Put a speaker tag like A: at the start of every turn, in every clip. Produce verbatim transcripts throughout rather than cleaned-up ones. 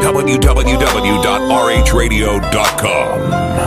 A: w w w dot r h radio dot com.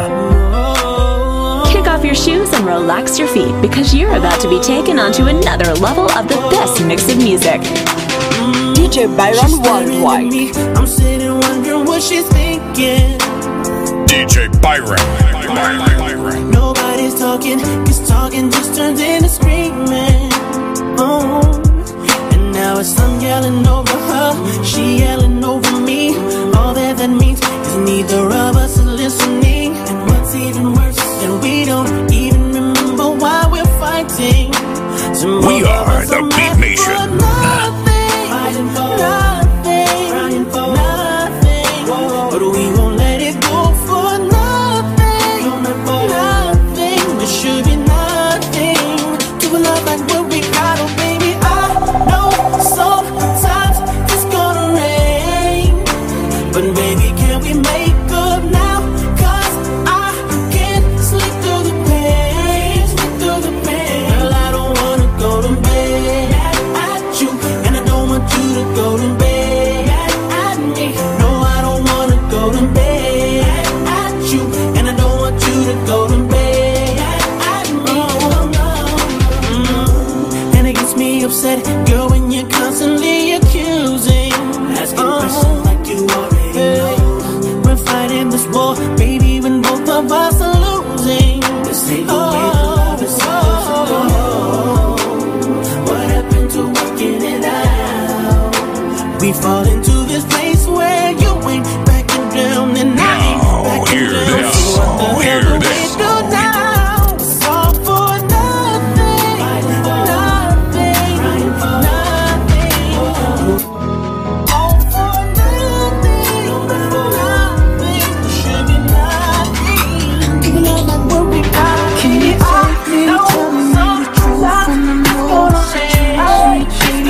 B: Kick off your shoes and relax your feet because you're about to be taken onto another level of the best mix of music.
C: D J Byron Worldwide.
D: I'm sitting wondering what she's thinking.
A: D J Byron. Byron.
D: Nobody's talking, cause talking just turns into screaming. Oh, and now it's I'm yelling over her, she yelling over me. All that that means is neither of us is listening. And what's even worse, and we don't even remember why we're fighting. Some
A: we are the Beat Nation.
D: Fighting for nothing, fighting for nothing, but we won't let it go for nothing, for nothing. There should be nothing to a love like what we got. Oh baby, I know sometimes it's gonna rain, but baby, can we make up now? Cause I can't sleep through the pain, sleep through the pain. Girl, I don't wanna go to bed at you, and I don't want you to go to bed at me. No, I don't wanna go to bed at you, and I don't want you to go to bed at me. Mm-hmm. And it gets me upset, girl, when you're constantly accusing, asking questions like you already know. We're fighting this war, baby, when both of us are losing. This ain't the way the love is supposed to go. What happened to working it out? We fall into this place where you ain't backing down and I ain't backing
A: hear
D: down.
A: this.
D: So what the
A: Oh,
D: hell
A: hear
D: do
A: this.
D: we do now? It's all for nothing, nothing, nothing. All for nothing, nothing. Should be nothing. Even though that what we got.
E: Can you take me, tell me the truth from the most situation?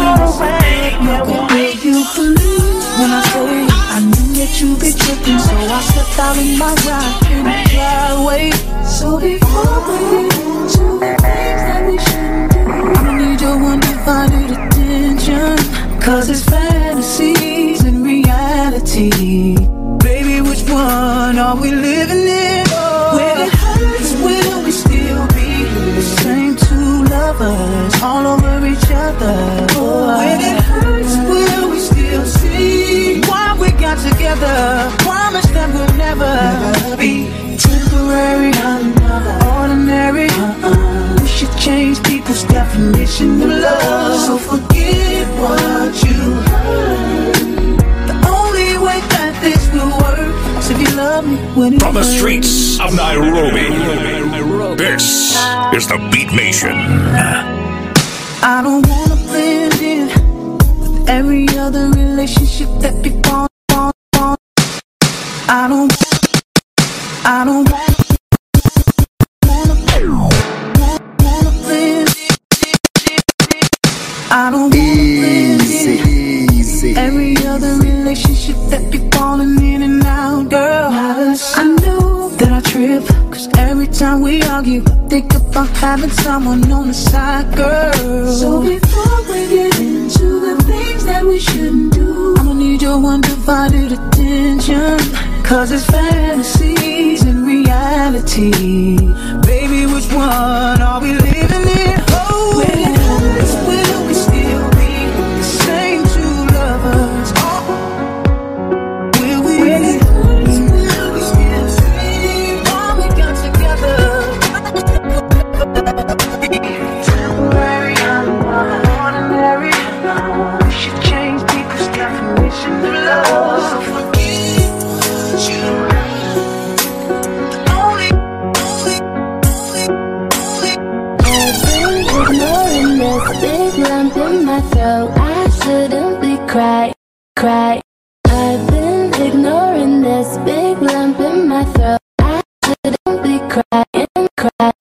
E: Look at where you believe when I say I knew that you be tripping, so I stepped out in my ride in the driveway. So before we get into the things that we shouldn't do, I'ma need your undivided attention, cause it's fantasies and reality. Baby, which one are we living in? When it hurts, will we still be the same two lovers all over each other? When it hurts, will we still see why we got together? Promise that we'll never, never be temporary, ordinary. Uh-uh. We should change people's definition of love. So forget what you heard. The only way that this will work is if you love me when it
A: From the
E: hurts.
A: streets of Nairobi, this is the Beat Nation.
E: I don't wanna blend in with every other relationship that be on, on, on. I don't, I don't wanna, wanna, wanna, wanna blend in. I don't wanna blend in every other relationship that be falling in and out, girl. I know that I trip, cause every time we argue, I think about having someone on the side, girl. So before we get into the things that we shouldn't do, I'ma need your undivided attention, cause it's fantasies and reality. Baby, which one are we living in? Oh, when it hurts, will we still be the same two lovers? Oh, will we? When it hurts, will we still see why we got together? Temporary, ordinary. We should change people's definition of love. So forget what you heard. The only, only, only, only.
F: I've been ignoring this big lump in my throat. I shouldn't be crying, cry. I've been ignoring this big lump in my throat. I shouldn't be crying, crying.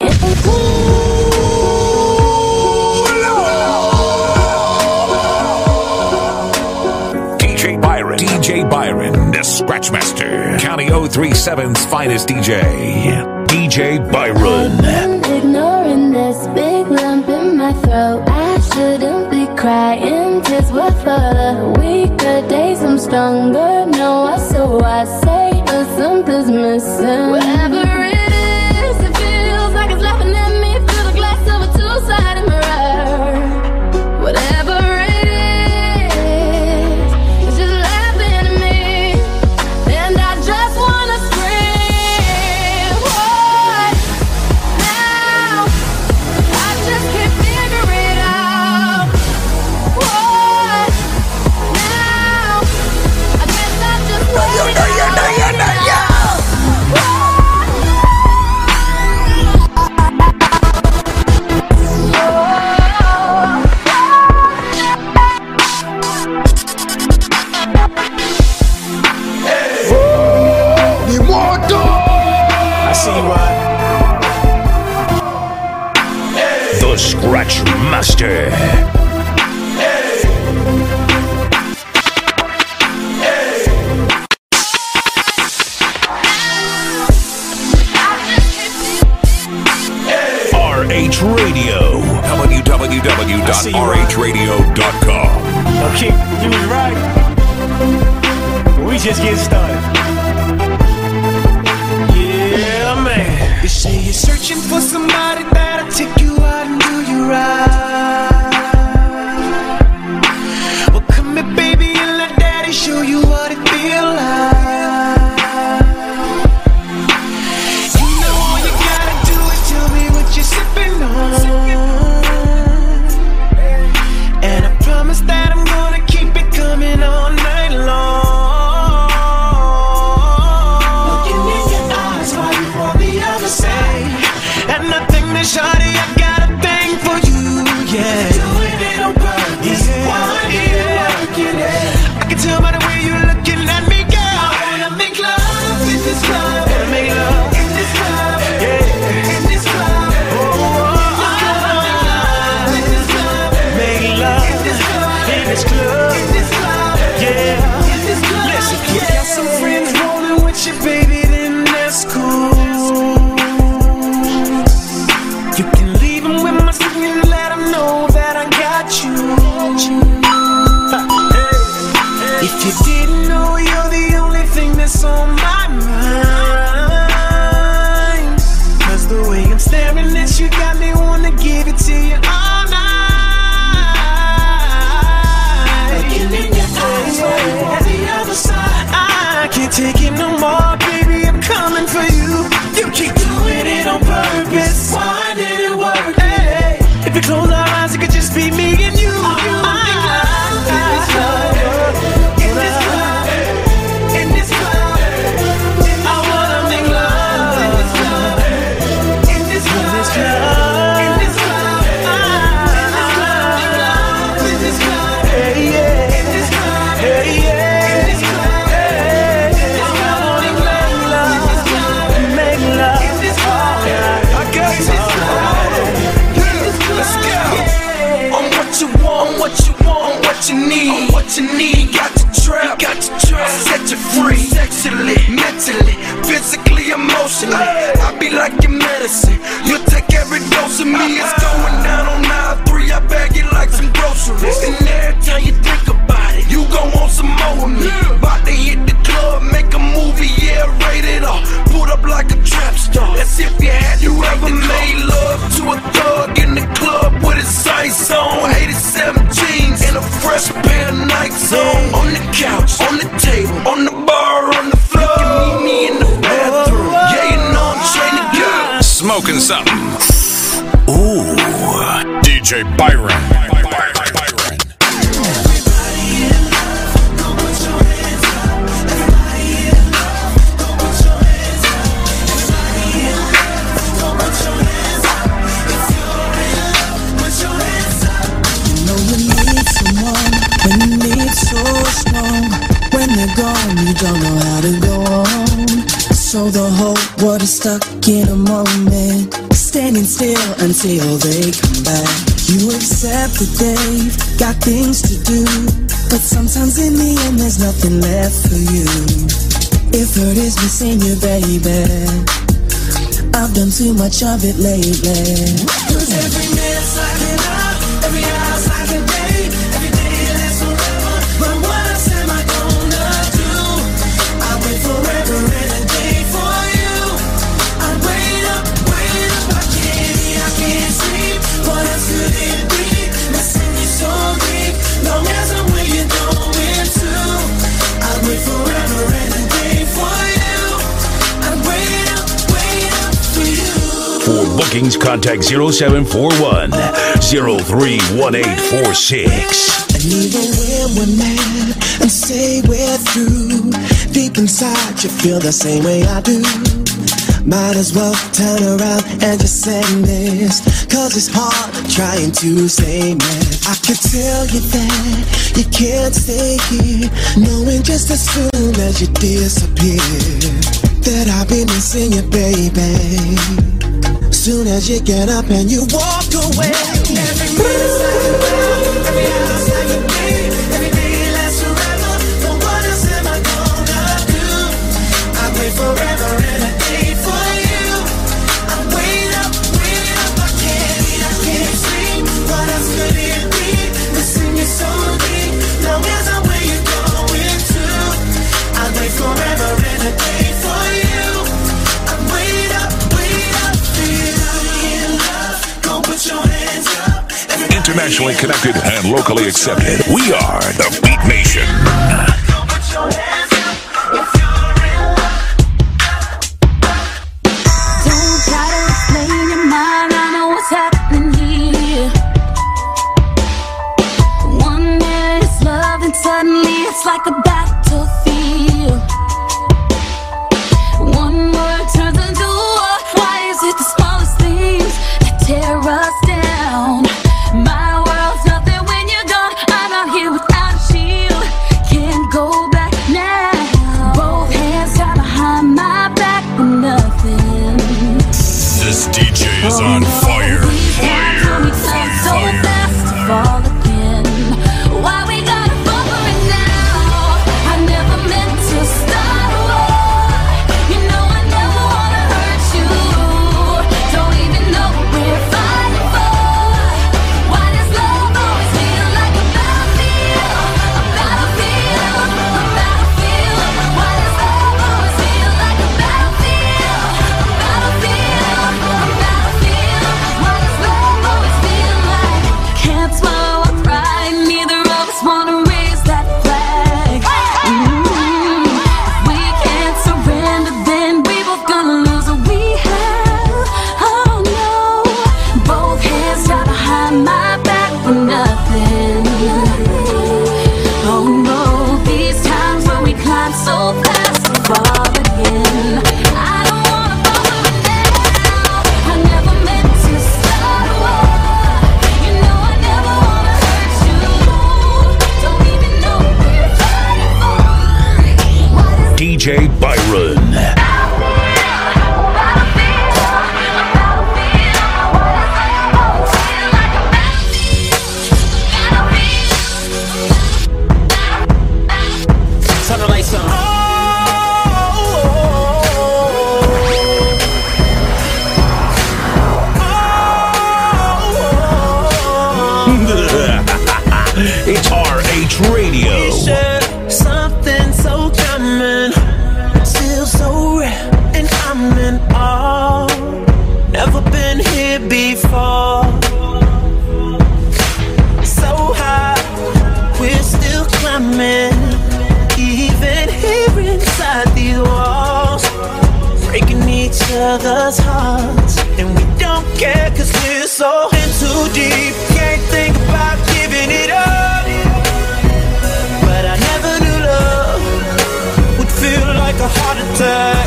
A: D J Byron, D J Byron, the Scratchmaster, County oh three seven's finest D J, D J Byron.
F: I've been ignoring this big lump in my throat. I shouldn't be crying. Tears were for the weaker days. I'm stronger. No, I so I say the something's missing. Whatever it is, it feels like it's laughing at me through the glass of a two-sided mirror. Whatever it is, it's just laughing at me, and I just wanna scream. What now? I just can't figure it out. What now? I guess I just wait it out.
A: The Scratch Master. R H Radio. w w w dot r h radio dot com.
G: Okay, you was right. We just getting started. Yeah, man.
D: They say you're searching for somebody that'll take you out and do you right. Well, come here, baby, and let daddy show you what it feel like. You know all you gotta do is tell me what you're sipping on, and I promise that I'm gonna keep it coming all night long. Looking in your eyes while you're on the other side, and nothing to shawty, I got a thing for you, yeah. Doing it on purpose, yeah. Why did it work, yeah. I can tell by the way you're looking at me, girl. I wanna make love in this club, wanna make love in this club, yeah. In this club, oh, oh, oh. I wanna make love in this club, make love in this club, in this club, in this club, yeah. In this club, listen, if you got some friends rolling with you, baby, then that's cool. You can leave them with my signal and let them know that I got you. If you didn't know, you're the only thing that's on my mind. Cause the way I'm staring at you got me wanna give it to you all night. Looking in your eyes, while you're on the other side, I can't take it no more, baby, I'm coming for you. You keep doing it on purpose. Why did it work? Hey, if you close our eyes, it could just be me and you. I wanna make love in this club, in this club, in this club. I wanna make love in this club, in this club, in this club, in this club, hey yeah, in this club, hey yeah, in this club, hey. I wanna make love, make love in this club. I got this club. Let's go. On what you want, what you want, what you need, what you need. Got to trap, got to trap. Set you free, sexually, mentally, physically, emotionally. I be like your medicine. You take every dose of me. It's going down on nine three. I bag it like some groceries. And every time you think about it, you gon' want some more of me. About to hit the club, make a movie, yeah, rated R. Put up like a trap star. That's if you had you ever made love to a thug in the club with his sights on. eighty-seven jeans and a fresh pair of Nikes on. On the couch, on the table, on the bar, on the floor. You can meet me in the bathroom. Yeah, you know I'm trying to go.
A: Smoking something. Ooh. D J Byron. Byron.
E: When you need so strong, when they're gone, you don't know how to go on. So the whole world is stuck in a moment, standing still until they come back. You accept that they've got things to do, but sometimes in the end there's nothing left for you. If hurt is missing you, baby, I've done too much of it lately. Cause every minute's like an hour, every hour's like a day, every day lasts forever. But what else am I gonna do?
A: bookings, contact zero seven four one, zero three one eight four six.
H: And even when we're mad and say we're through, deep inside you feel the same way I do. Might as well turn around and just send this, cause it's hard trying to say man. I could tell you that you can't stay here, knowing just as soon as you disappear that I'll be missing you, baby. Soon as you get up and you walk away, every minute's like a day, every hour's like a day, every day lasts forever. But what else am I gonna do? I wait forever and a day for you. I wait up, wait up, I can't eat, I can't sleep. What else could it be? Missing you so deep. Long as I'm where you're going to, I wait forever and a day for you. I wait up, wait up, feel in love. Go put your hands up. Everybody
A: Internationally connected and locally accepted. We are the Beat Nation.
H: go put your hands up if you're in love.
F: Don't try to explain your mind, I know what's happening here. One minute it's love and suddenly it's like a battlefield. One word turns into war. Why is it the smallest things that tear us down? My world's nothing when you're gone. I'm out here without a shield, can't go back now. Both hands tied behind my back for nothing.
A: This D J is on fire. Fire, fire, fire.
F: Why we gotta fall for it now? I never meant to start a war. You know I never wanna hurt you. Don't even know what we're fighting for. Why does love always feel like a battlefield? A battlefield, a battlefield. Why does love always feel like a battlefield? A battlefield, a battlefield. Why does love always feel like? Can't swallow or cry, neither of us wanna raise that flag. Mm. If we can't surrender, then we both gonna lose what we have. Oh no, both hands tied behind my back for nothing. Oh no, these times when we climb so fast and fall again. I don't wanna fall for it now. I never meant to start a war. You know I never wanna hurt you. Don't even know what we're fighting for. Why does
A: D J Byron.
G: Turn the lights on.
A: It's R H Radio.
H: Something so common, still so rare, and I'm in awe. Never been here before. So high, we're still climbing, even here inside these walls, breaking each other's hearts, and we don't care 'cause we're so in too deep. Can't think about giving it up, but I never knew love would feel like a heart attack.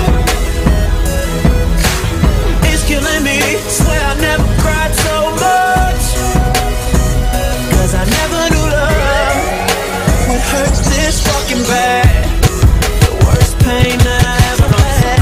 H: It's killing me, swear I never cried so much, 'cause I never knew love would hurt this fucking bad. The worst pain that I ever had.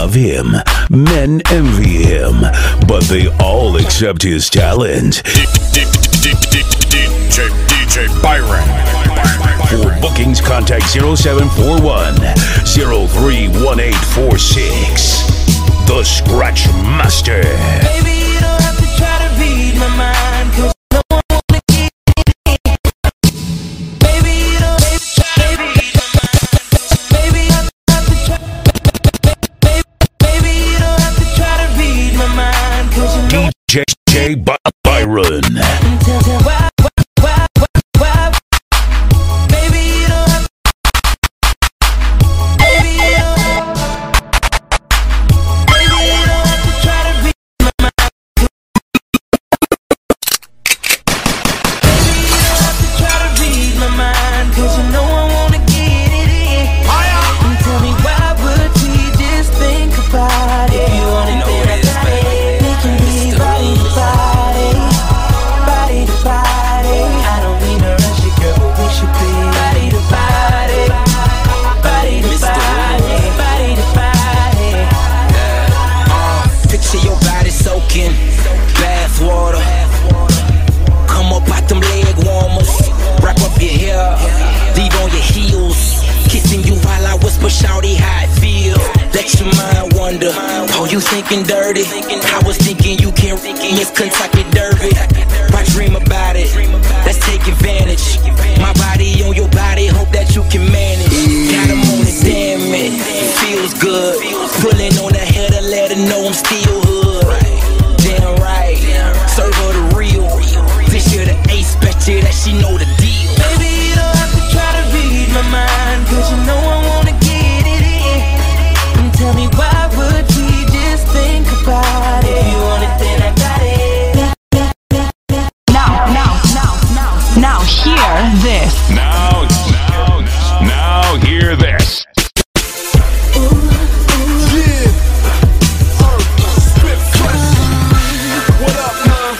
A: love him, men envy him, but they all accept his talent.
I: D J Byron.
A: For bookings, contact zero seven four one, zero three one eight four six. The Scratch Master.
D: Baby, you don't have to try to read my mind, 'cause no one wanna get it. Baby, you don't have to try to read my mind. Baby, you don't have to try. Baby, you don't have to try to read my mind, 'cause you know
A: D J Byron.
D: Tell me why, why, why, why, why. Baby, you don't have. Baby, you don't have. Baby, you don't have to try to read my mind. Baby, you don't have to try to read my mind, 'cause you know I wanna get it in. And tell me why would we just think about it? If you wanna know what it is, baby, we can be body to body, body to body. I don't mean to rush you, girl, but we should be body to body, body to body, body to body.
J: Picture your body soaking bath water. Come up out them leg warmers. Wrap up your hair, leave on your heels. Kissing you while I whisper, shawty, how it feels. Let your mind wander. Oh, you thinking dirty? I was thinking you can't miss Kentucky Derby. Why dream about it? Let's take advantage. My body on your body, hope that you can manage. Got 'em on it, damn it. Feels good. Pulling on the head to let her know I'm still hood. Damn right. Serve her the real. This year the ace, bet you that she know the deal.
D: Baby, you don't have to try to read my mind, 'cause you know I wanna get it in. And tell me why would we just think about it? If you want it, then I got it.
C: Now, now, now, now, now hear this.
A: Now, now, now hear this.
H: What up, man?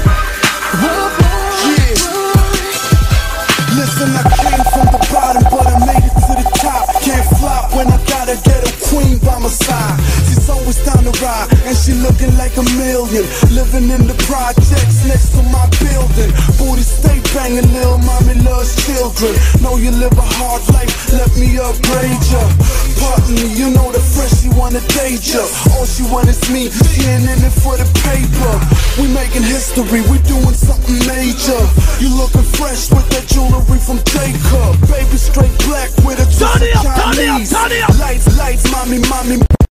H: Yeah. Listen, I came from the bottom, but I made it to the top. Can't flop when I gotta get a queen by my side. She's always down the ride, and she looking like a million. Living in the projects next to my building. Booty stay banging, little mommy loves children. Know you live a hard life, let me upgrade ya. Partner, you know the fresh, she wanna date ya. All she want is me, she ain't in it for the paper. We making history, we doing something major. You looking fresh with that jewelry from Jacob. Baby straight black with a twist of Chinese. Lights, lights, mommy, mommy.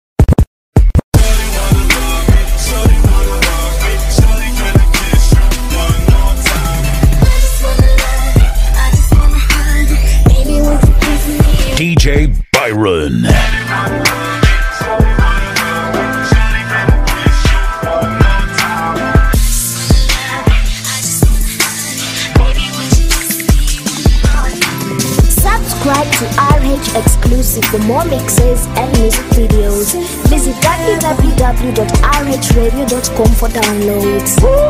A: D J Byron.
F: Subscribe to R H Exclusive for more mixes and music videos. Visit w w w dot r h radio dot com for downloads.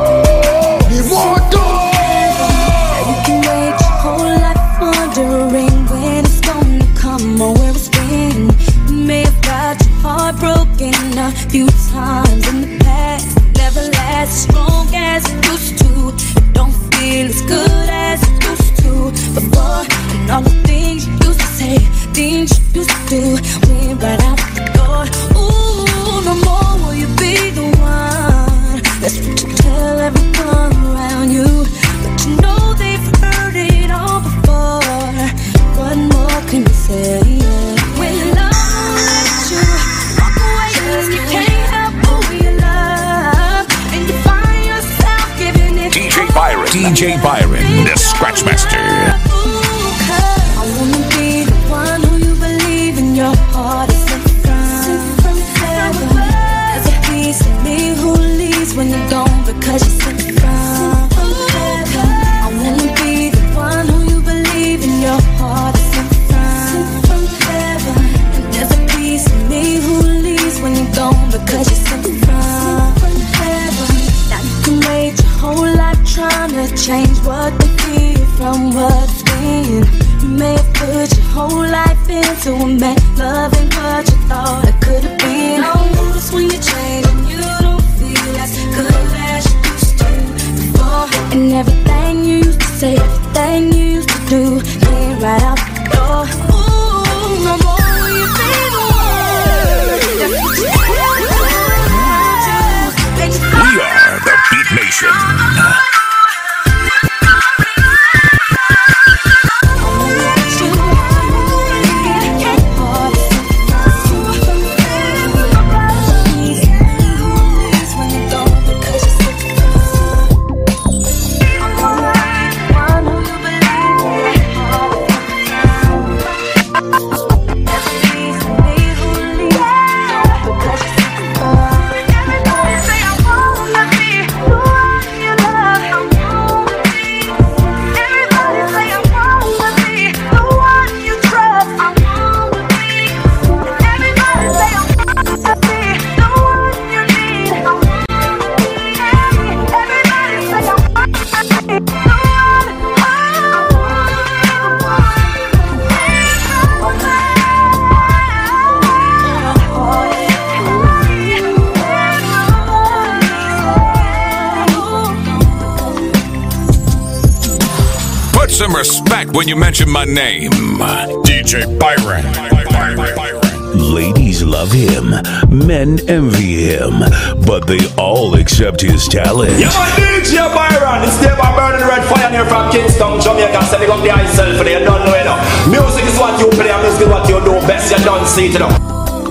D: You can wait your whole life wondering when it's gonna come or where it's been. You may have got your heart broken a few times in the past. Never last as strong as it used to. It don't feel as good as it used to before. And all the things you used to say, things you used to do, went right out the door. Ooh, no more will you be the one. That's what you tell everyone around you. But you know they've heard it all before. What more can you say? When love lets you walk away, 'cause you can't help who you love, and you find yourself giving it.
A: D J Byron. D J Byron, the Scratch Master.
D: I wanna be the one who you believe in your heart is sent from heaven. There's a piece of me who leaves when you're gone because you're sent from heaven. I wanna be the one who you believe in your heart is sent from heaven. And there's a piece of me who leaves when you're gone because you're sent from heaven. Now you can wait your whole life trying to change what they feel from what's been. You may have put your whole life into a man, loving what you thought it could have been. Oh,
A: some respect when you mention my name. D J Byron.
I: Ladies love him, men envy him, but they all accept his talent.
K: Yeah, man, D J Byron, it's there by burning red fire here from Kingston, Jamaica, setting up the ice self for you don't know it now. Music is what you play, and music is what you do best, you don't see it now.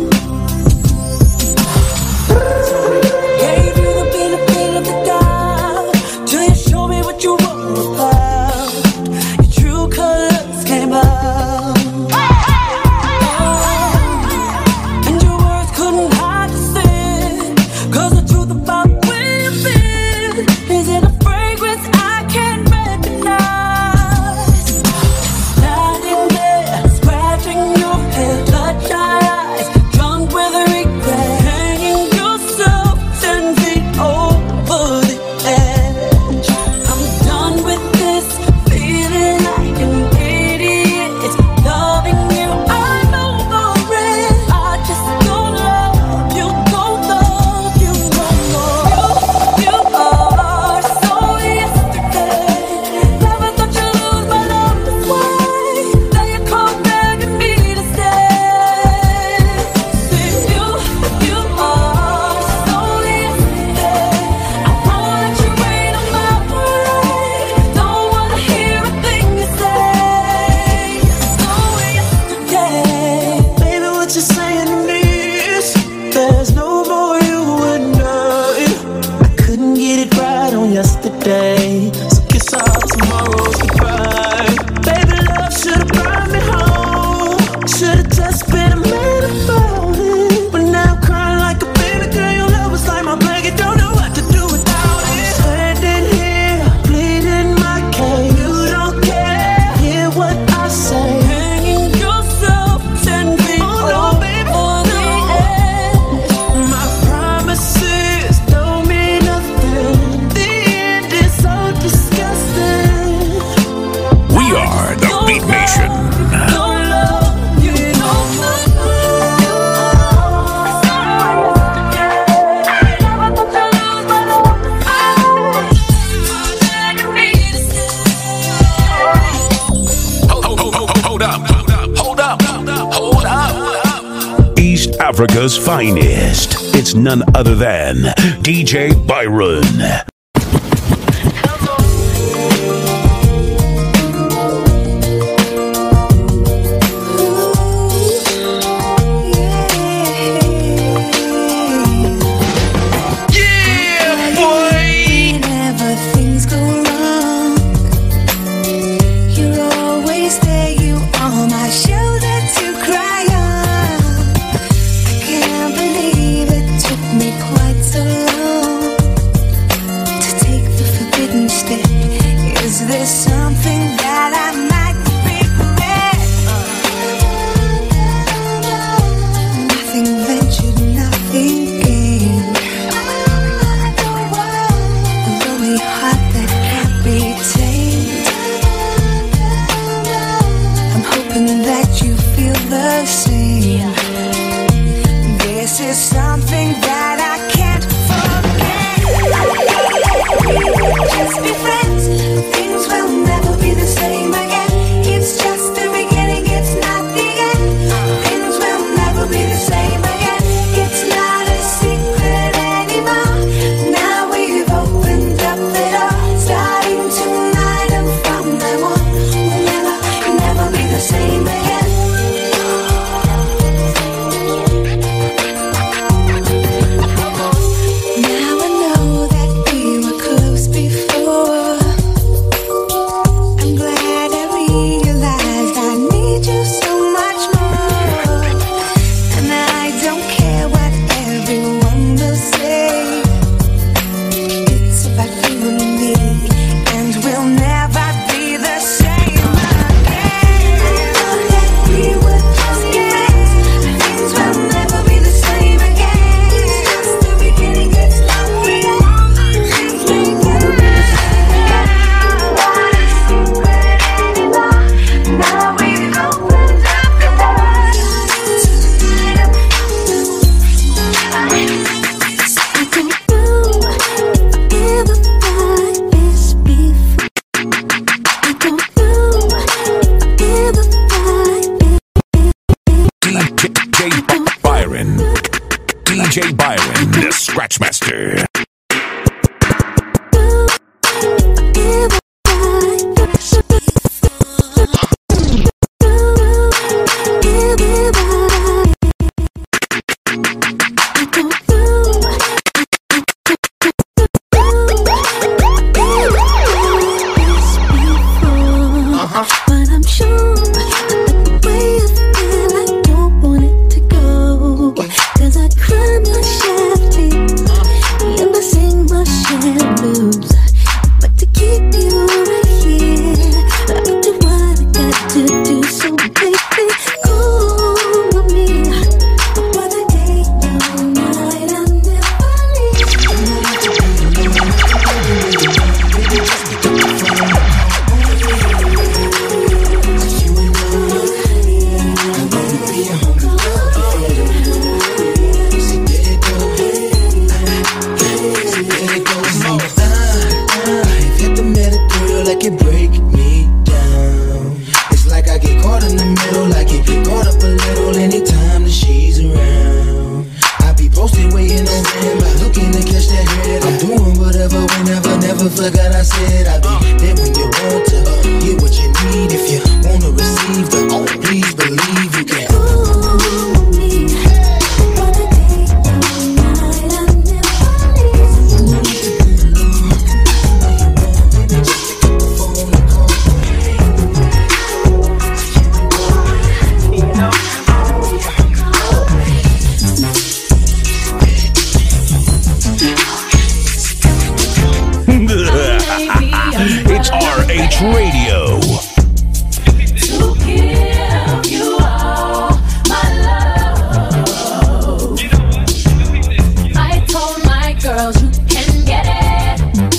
I: Africa's finest. It's none other than D J Byron.
L: Quite so long
A: J Byron, the Scratchmaster.
D: But I'm sure that the way I feel, I don't want it to go. Cause I cry my share of tears, and I sing my share of blues. But to keep you right here, I do what I got to do. So baby, call on me. But I day all night, I never
H: Like it break me down. It's like I get caught in the middle, like it get caught up a little anytime that she's around. I be posted waiting on him, looking to catch that head. I'm doing whatever, whenever, never forgot I said I'd be there when you want to get what you need. If you wanna receive the, oh, please believe you can.
I: It's R H Radio.
D: to give you all my love. I told my girls you can get it.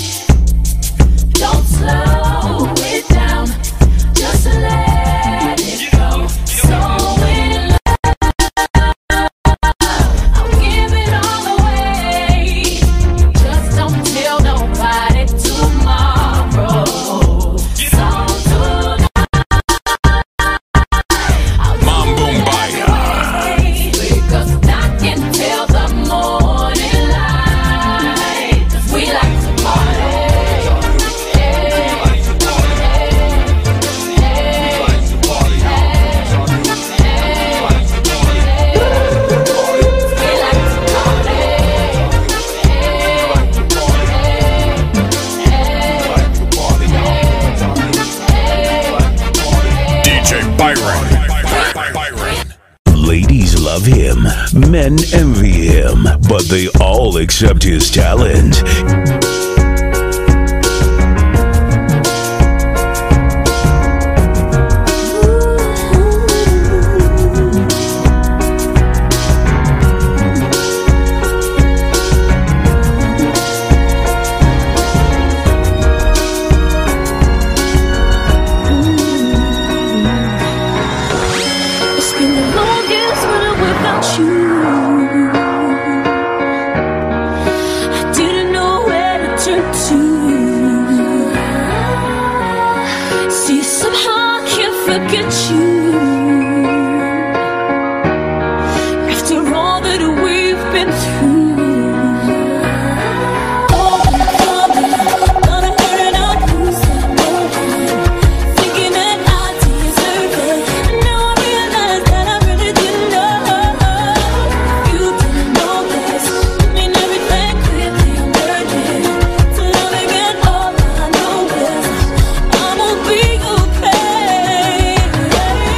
D: Don't slow it down, just let it go. So in love, I'll give it all away. Just don't tell nobody tomorrow. So tonight,
A: Mom Boom Baya.
D: because I can tell the morning light. 'Cause we like to party.
A: D J Byron. Byron.
I: Ladies love him, men envy him, but they all accept his talent.
D: It's been the longest winter without you. I didn't know where to turn to. See, somehow I can't forget you. After all that we've been through. Oh, I'm coming, gonna burn out, losing more. Thinking that I deserve it. Now I realize that I really didn't know. You didn't know this. I mean everything quickly, I'm learning to love again. All I know is I'ma be okay.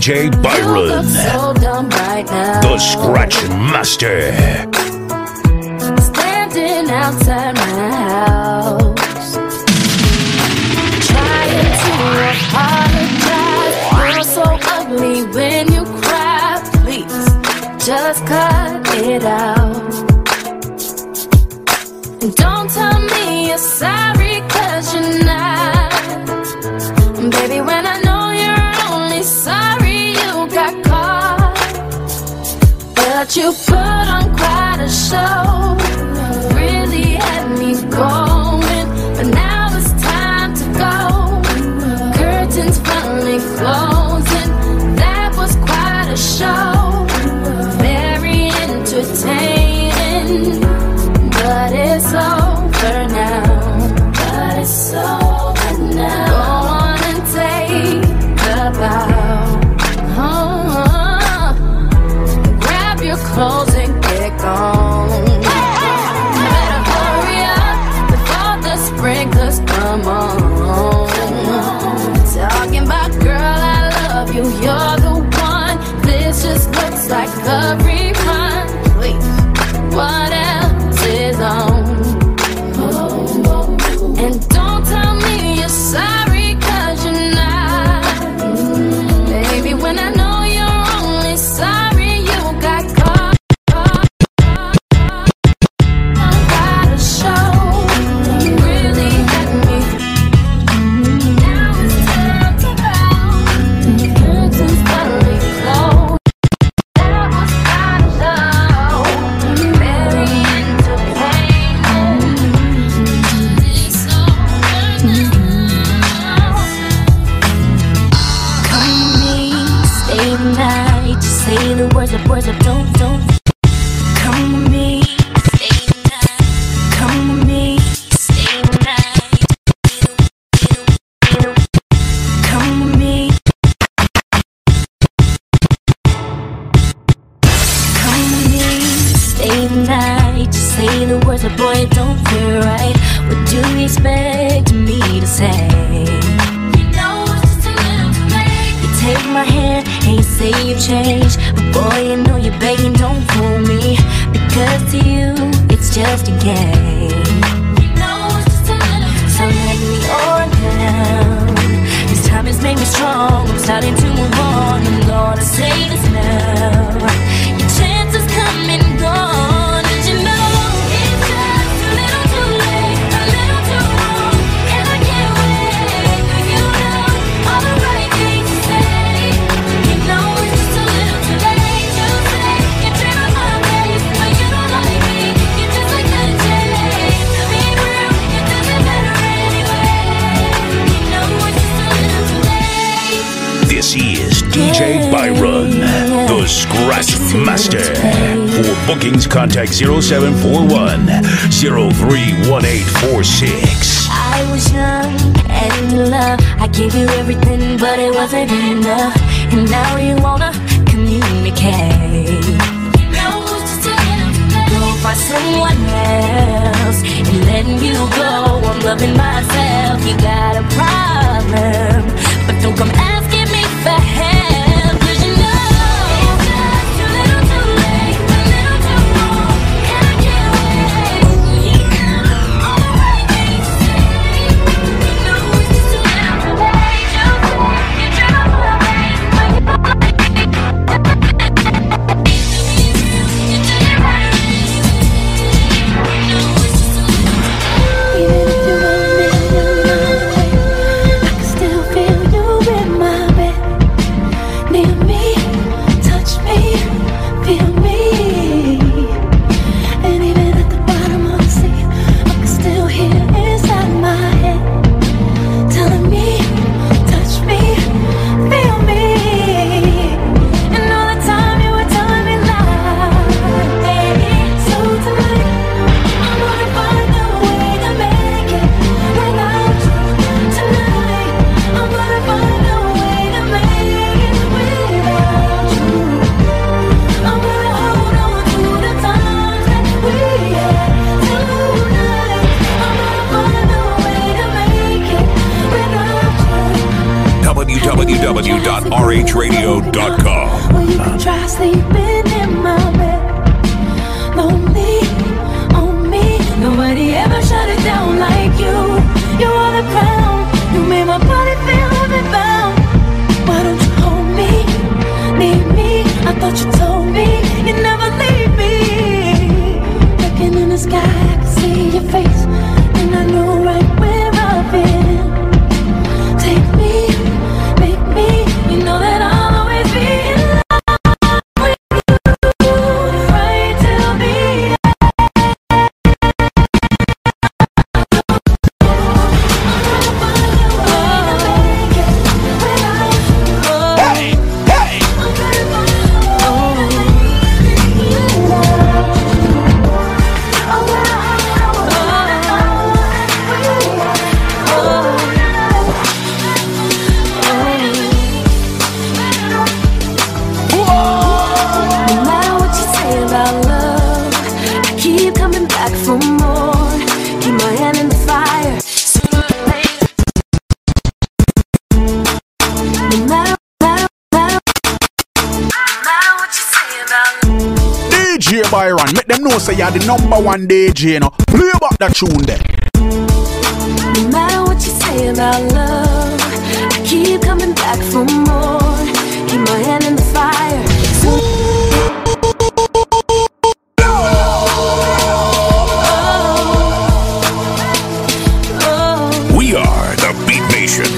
I: J Byron,
F: so dumb right now.
I: the Scratch Master.
F: Standing outside my house, trying to apologize. You're so ugly when you cry. Please, just cut it out. And don't tell me you're sorry, cause you're not. Baby, when I know you're only sorry you got caught. But you put on quite a show, really had me going. But now it's time to go. Curtains finally closing. That was quite a show, very entertaining. But it's over now. But it's over now. Go on and take the bow. Oh, grab your clothes and get gone. Better hurry up before the sprinklers come on. Talking about girl, I love you, you're the one. This just looks like a rerun. Please, what else is on? And don't tell me you're sorry, cause you're not. Baby, when I know you're only sorry you got caught. Got a show, you really had me. Now it's time to go. Curtains finally closed. That was quite a show, very entertaining. It's over now. Come with me, stay the night. Just say the words of words of don't, don't. Come with me, stay the night. Come with me, stay the night. Come with me. Come with me, stay the night. Just say the words of boy, it don't feel right. What do you expect me to say? You know it's just a little too late. You take my hand and you say you've changed, but boy, you know you're begging, don't fool me. Because to you, it's just a game. You know it's just a little too so let me on down. This time has made me strong. I'm starting to move on. I'm gonna say this now. Your chance has come and gone. Did you know it's just a little too late, a little too wrong, and I can't wait for you know all the right things to say. You know it's just a little too late to say you dream of my face, but you don't like me. You're just like the day. To be real, it doesn't matter anyway. You know it's just a little too late.
I: This is D J Byron, the Scratch Master. For bookings, contact zero seven four one, zero three one eight four six.
F: I was young and in love. I gave you everything, but it wasn't enough. And now you wanna communicate. Go find someone else and letting you go. I'm loving myself. You got a problem, but don't come asking me for help. 'Cause you know it's just a little too late, a little too wrong, and I can't wait. You know all the right things to say. You know it's just a little too late. You say you dream of my face, but you don't like me. You did it right anyway. You know it's just a little too late. Even if you want me to lie, I can still
A: w dot r h radio dot com.
D: Well, you can try sleeping in my bed. Lonely on me. Nobody ever shut it down like you. You are the crown. You made my body feel heaven bound. Why don't you hold me? Need me? I thought you told me you'd never leave me. Looking in the sky, I can see your face, and I know right where I've been. Take me, make me. You know that I'll always be in love with you. Right till the end.
L: D J Byron, make them know say you're the number one D J, you know. Play back that tune there.
D: No matter what you say about love, I keep coming back for more. Keep my hand in the fire.
A: We are the Beat Nation.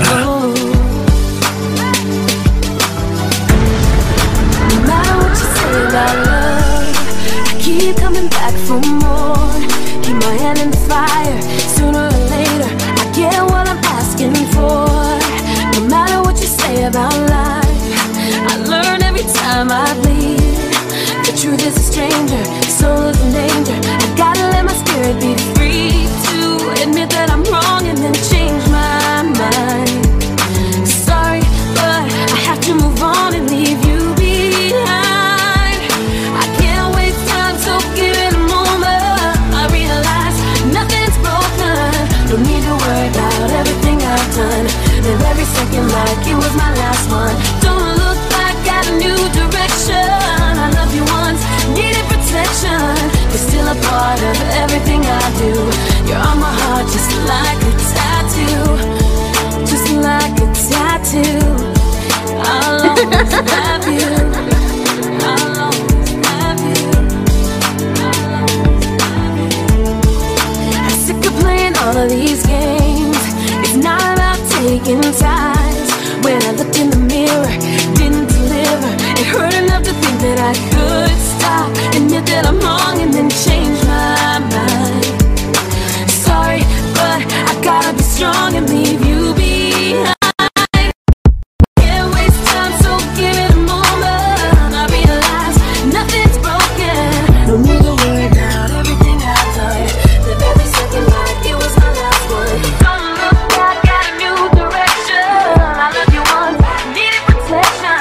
D: No matter what you say about love, I keep coming back for more. Keep my hand in the fire. Sooner or later, I get what I'm asking for. No matter what you say about life, I learn every time I bleed. The truth is a stranger, soul is in danger. I gotta let my spirit be free to admit that I'm wrong and then change my mind. Sorry, but I have to move on and leave you behind. I can't waste time, so give it a moment. I realize nothing's broken. Don't need to worry about everything I've done. Live every second like it was my last one. Don't look back, got a new direction. I love you once, needed protection. You're still a part of everything I do. You're on my heart just like a tattoo. Just like a tattoo. I'll always have you. I'll always have you. I'll always have you. I'm sick of playing all of these games. It's not about taking sides. When I looked in the mirror, didn't deliver. It hurt enough to think that I could stop, admit that I'm wrong and then change my mind. Sorry, but I gotta be strong and leave you behind. Can't waste time, so give it a moment. I realize nothing's broken. No need to worry about everything I've done. Live every second like it was my last one. Don't look back, got a new direction. I love you once, needed protection.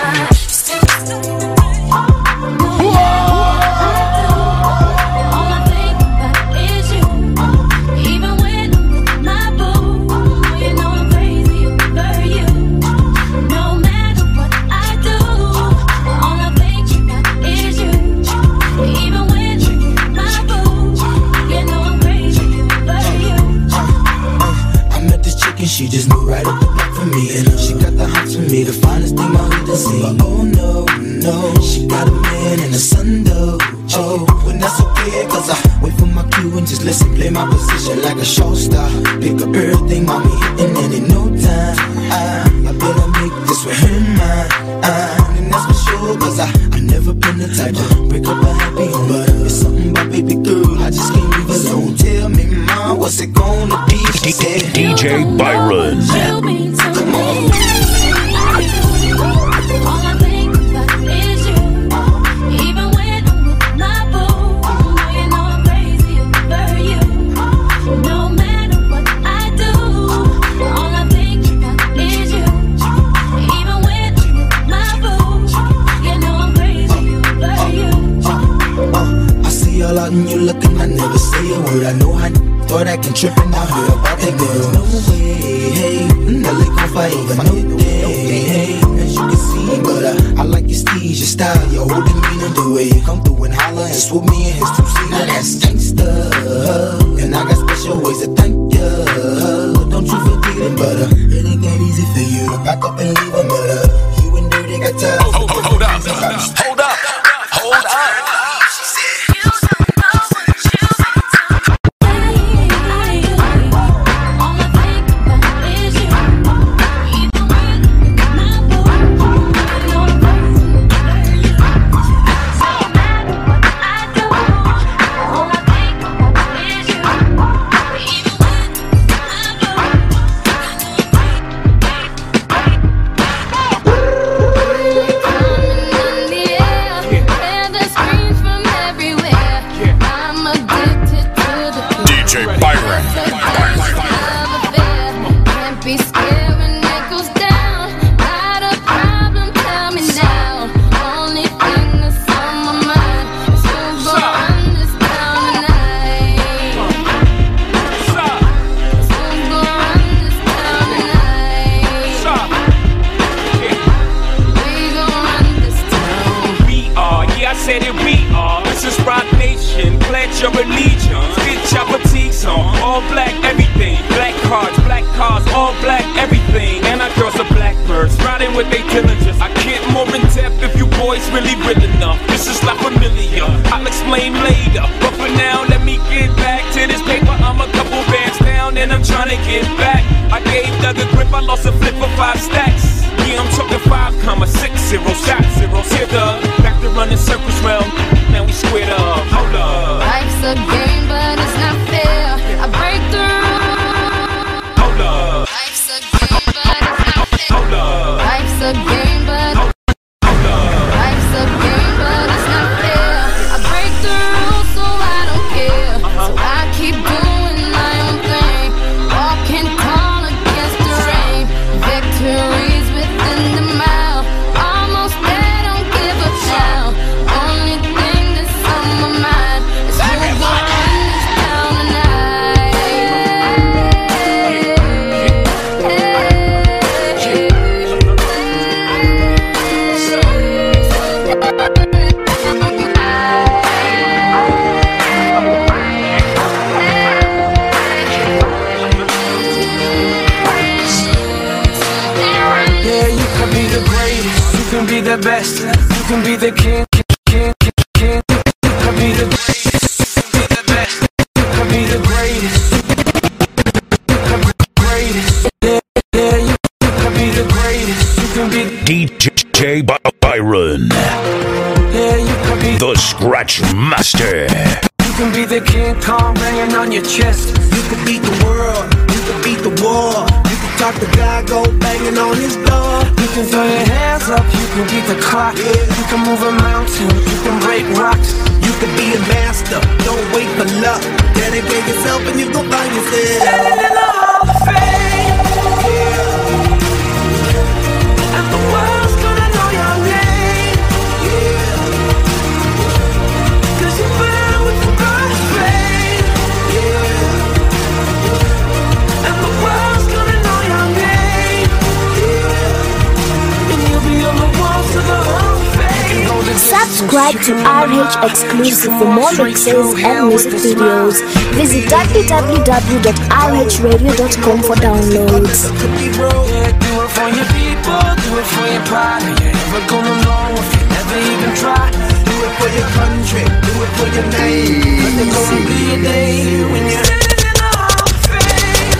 D: All I think about is you. Even when I'm with my boo, you know I'm crazy over you. No matter what I do, all I think about is you. Even when you're with my boo, you know I'm crazy over you.
H: I met this chick and she just moved right up the block for me. And uh, she got the hots for me, the finest thing my hood has seen. But oh no, no, she got a man and a son though. Oh, when that's okay, cause I wait for my cue and just listen, play my position like a show star. Pick up everything, mommy, hitting and in no time. I, I better make this with her mine. I, and that's for sure, cause I, I never been the type to break up a happy home. But it's something about baby girl, I just can't leave alone. Tell me, mom, what's it gonna be? She said,
I: D J Byron.
H: Come on.
D: All I think about is you. Even when I'm with my boo, you know I'm crazy over you. No matter what I do,
H: all out and you looking, I never say a word. I know I thought I can trip and I heard about that girl. No way, hey, Nelly gon' fight over no day, hey, as you can see. But uh, I like your steez, your style, your whole demeanor, the way you come through and holler and swoop me in his two-seater. Now that's gangsta, and I got special ways to thank ya. Don't you forget it, but uh, it ain't that easy for you to back up and leave a but uh, you and Dirty got time.
A: Hold, hold, hold up, hold up, hold up. D J Byron, the Scratch Master.
H: You can be the King Kong banging on your chest. You can beat the world, you can beat the war. You can talk to God, go banging on his door. You can throw your hands up, you can beat the clock. Yeah. You can move a mountain, you can break rocks. You can be a master, don't wait for luck. Dedicate yourself and you gon' find yourself standing in the Hall of Fame. Yeah. And the world's gonna know your name. Yeah. Cause you burn with the burning flame. Yeah. And the world's gonna know your name. Yeah. And you'll be on the walls of the Hall of Fame.
F: Subscribe to R H Exclusive for more mixes and music videos. Visit w w w dot r h radio dot com for downloads.
H: Yeah, do it for your people, do it for your pride. You're never gonna know if you never even try. Do it for your country, do it for your name. Cause there's gonna be a day when you're standing in the Hall of Fame.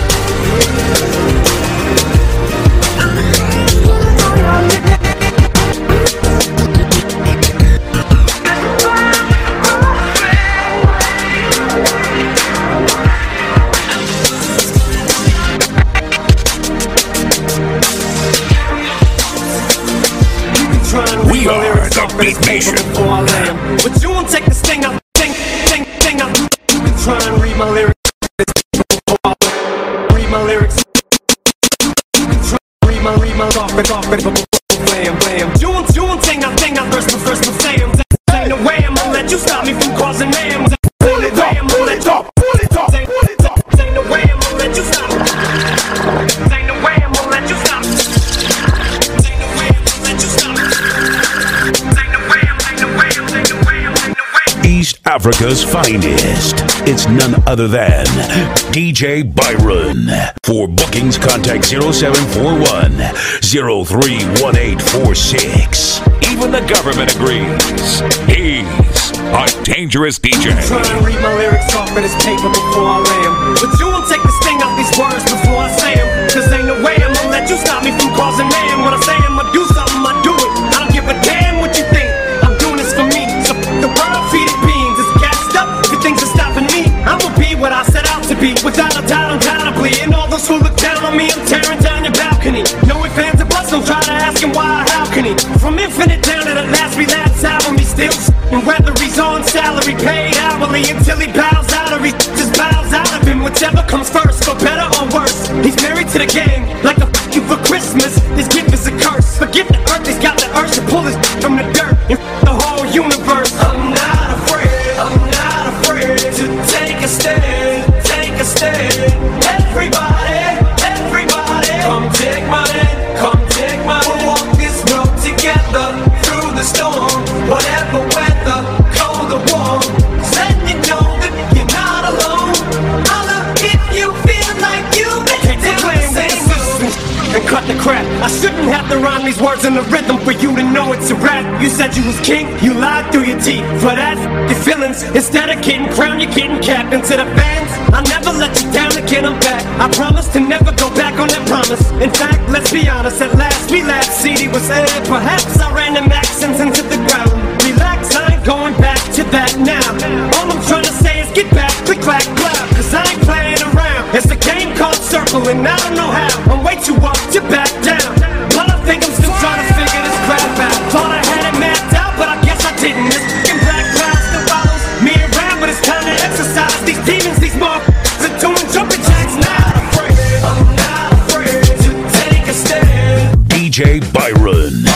A: We are the Beat Nation.
K: But you won't take this thing out, thing, thing, thing out. You been trying to read my lyrics. Read my lyrics. You been trying to read my, read my talk, talk, blam, blam. You won't, you won't take nothing out, verse for verse for fam. Ain't no way I'm gonna let you stop me from causing mayhem.
I: Africa's finest. It's none other than D J Byron. For bookings, contact zero seven four one, zero three one eight four six.
A: Even the government agrees. He's a dangerous D J.
M: I'm trying to read my lyrics off of this paper before I lay 'em. But you won't take the sting out these words before I say 'em. Cause ain't no way I'm gonna let you stop me from causing man. When I say I'm gonna do something, I do it. I don't give a damn what you think. I'm doing this for me. So f- the world, feed it beans. It's gassed up. If things are stopping me, I'ma be what I set out to be. Without a doubt, undoubtedly. And all those who look down on me, I'm tearing down your balcony. No ifs, ands, or buts, don't try to ask him why or how can he. From infinite down to the last relapse album, he still s- and whether he's on salary, paid hourly, until he bows out or he just bows out of him. Whichever comes first, for better or worse. He's married to the game, like a f- you for Christmas. His gift is a curse. Forgive the earth, he's got the urge to pull his from the dirt and f- the whole universe. I'm not afraid, I'm not afraid to take a stand, take a stand. Everybody, everybody, come take my hand, come take my hand. We'll walk this road together through the storm, whatever weather, cold or warm. Let you know that you're not alone. Holla if you feel like you've been down the same road. And cut the crap. I shouldn't have to rhyme these words in the rhythm for you to know it's a rap. You said you was king, you lied through your teeth. For that, your feelings, instead of getting crowned, you're getting capped. And to the fans, I'll never let you down again, I'm back. I promise to never go back on that promise. In fact, let's be honest, at last we laughed, C D was aired. Perhaps I ran them accents into the ground. Relax, I ain't going back to that now. All I'm trying to say is get back, click, clack, clap. Cause I ain't playing around. It's a game called Circle and I don't know how. I'm way too up to back down. But I think I'm still trying to figure this crap out. Thought I had it mapped out, but I guess I didn't. This f***ing black cloud still follows me around, but it's time to exercise these demons, these motherfuckers are doing jumping jacks. Not afraid, I'm not afraid to take a stand.
I: D J Byron.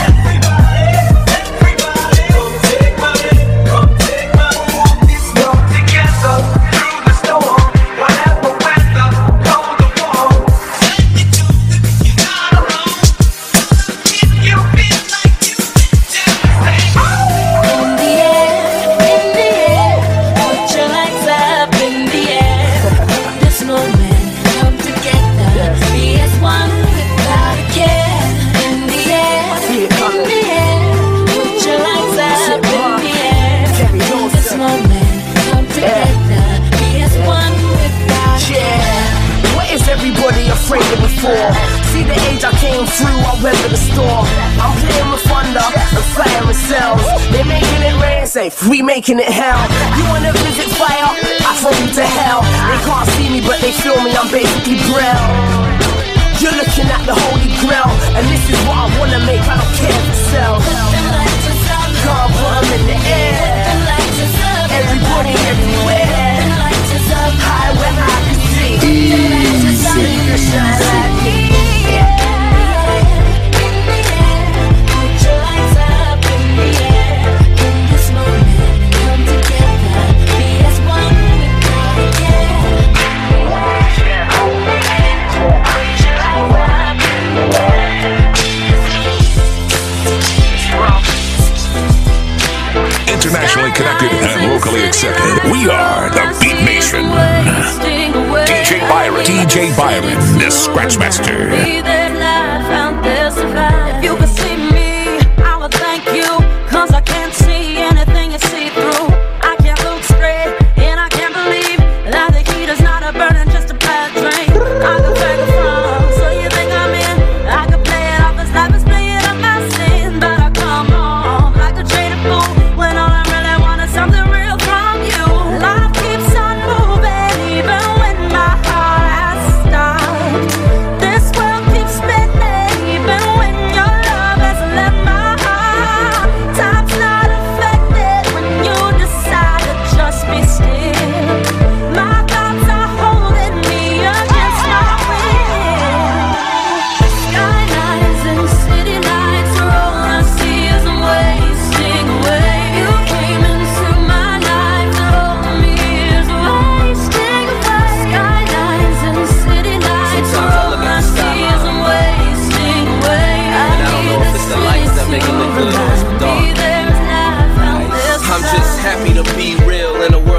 N: Afraid of before. See the age I came through, I weather the storm. I'm playing with thunder and firing cells. They making it rain, safe, we making it hell. You wanna visit fire? I throw you to hell. They can't see me, but they feel me, I'm basically Braille. You're looking at the holy grail, and this is what I wanna make, I don't care for sell. Can't put them in the air. Everybody everywhere. High when I can see. Shine like me.
A: Internationally connected and locally accepted. We are the Beat Nation. D J Byron. D J Byron, the Scratchmaster.
O: If you could see me, I would thank you. Cause I can't see anything you see through. I can't look straight, and I can't believe that the heat is not a burden, just a bad dream. I could take it from, so you think I'm in. I could play it off as life is playing up my sin. But I come home like a traded fool when all I really want is something real from you. Life keeps on moving, even when my heart has stopped. This world keeps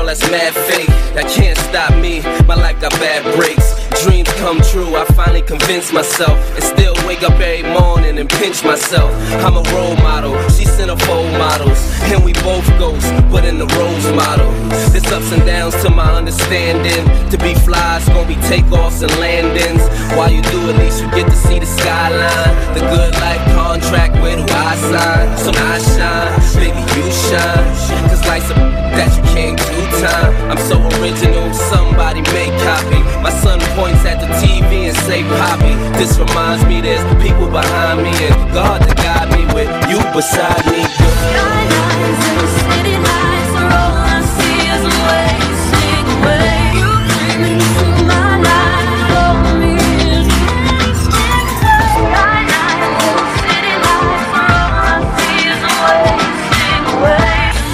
J: that's mad fake. That can't stop me, my life got bad breaks. Dreams come true, I finally convinced myself. And still wake up every morning and pinch myself. I'm a role model, she centerfold models. And we both ghosts, but in the Rose model. There's ups and downs to my understanding. To be fly, it's gonna be takeoffs and landings. While you do, at least you get to see the skyline. The good life contract, where do I sign? So I shine, baby you shine. Cause life's a that you can't do time. I'm so original, somebody may copy. My son points at the T V and say Poppy. This reminds me there's people behind me and God to guide me with you beside me.
O: Skylines and city lights are all I see is wasting away. You dreaming through my life, all me is wasting away. Skylines and city lights are all I see is wasting away.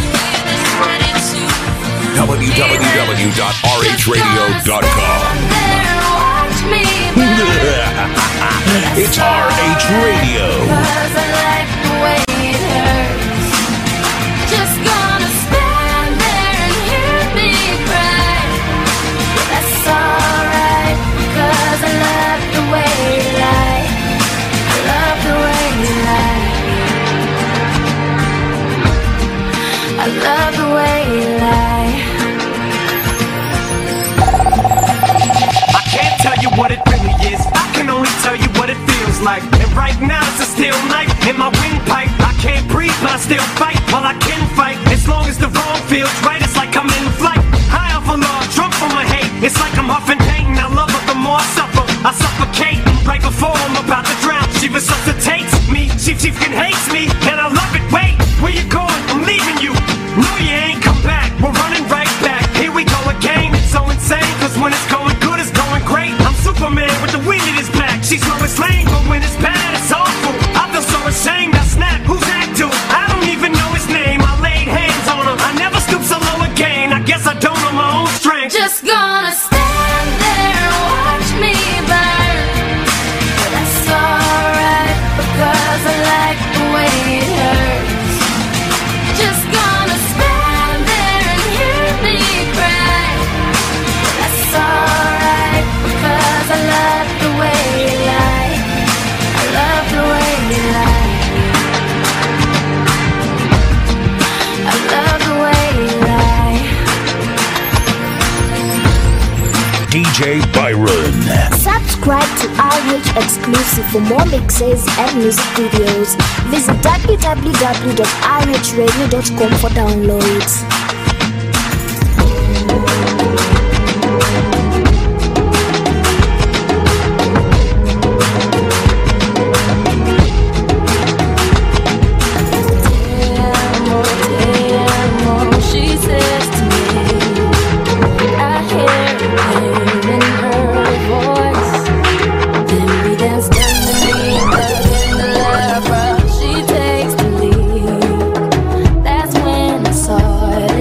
A: w w w dot r h radio dot com. It's R H Radio.
O: Cause I like the way it hurts. Just gonna stand there and hear me cry. That's alright, cause I love the way you lie. I love the way you lie. I love the way you lie.
M: I can't tell you what it really is. I can only tell you what it feels like. And right now it's a steel knife in my windpipe. I can't breathe, but I still fight. While I can fight, as long as the wrong feels right, it's like I'm in flight. High off a log, drunk from my hate. It's like I'm huffing pain. I love her, the more I suffer, I suffocate. Right before I'm about to drown, she resuscitates me. She, she fucking hates me, and I love it. Wait, where you going? I'm leaving you. No, you ain't come back. We're running right back. Here we go again. It's so insane, cause when it's going good, it's going great. I'm Superman with the wind in his back. She's always lame, but when it's bad, it's awful. I feel so ashamed, I snap. Who's that dude? I don't even know his name. I laid hands on him. I never stoop so low again. I guess I don't know my own strength.
O: Just gonna stand there and watch me burn. But that's alright, because I like the way it hurts. Just gonna stand there and hear me cry. But that's alright, because I love the way you lie. I love the way you lie. I love the way you lie.
I: D J Byron.
P: Subscribe to R H Exclusive for more mixes and music videos. Visit w w w dot r h radio dot com for downloads.
O: She says to me, I hear it in her voice. Then we dance down the street, in the lover. She takes the lead. That's when I saw it.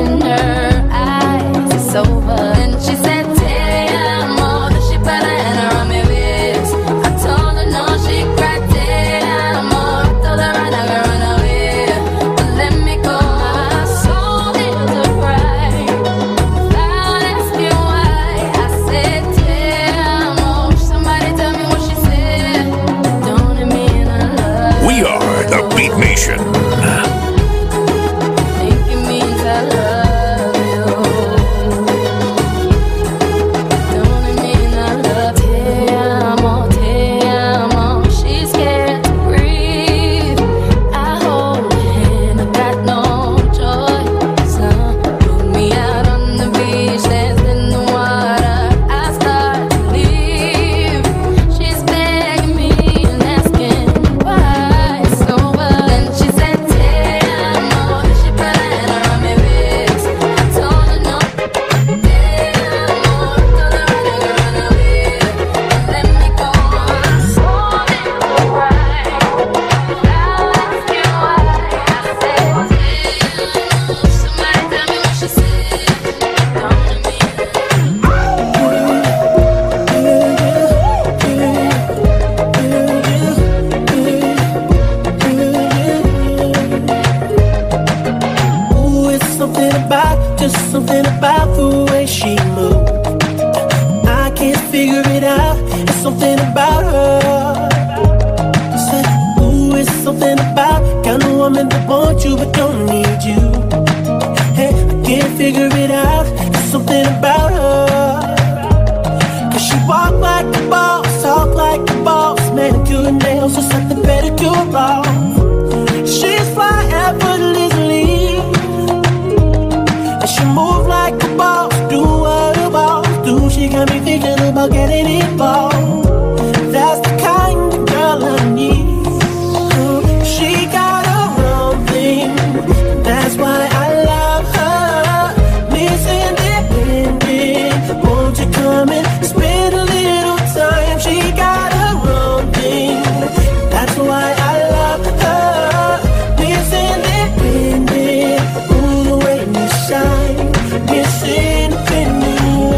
D: about the way she moves. I can't figure it out. It's something about her. Said, ooh, it's something about kind of woman that wants you but don't need you. Hey, I can't figure it out. It's something about her. Cause she walk like a boss, talk like a boss, manicure and nails, just like the pedicure off. She's fly effortlessly, and she move like a boss, do what a boss do. She got me thinking about getting involved. That's the kind of girl I need. She got her own thing, that's why I love her. Miss Independent, won't you come and spend a little time? She got her own thing, that's why I love her. Miss Independent, ooh, the way you shine. Miss Independent,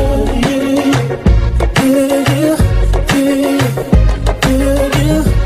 D: yeah, yeah, yeah, yeah,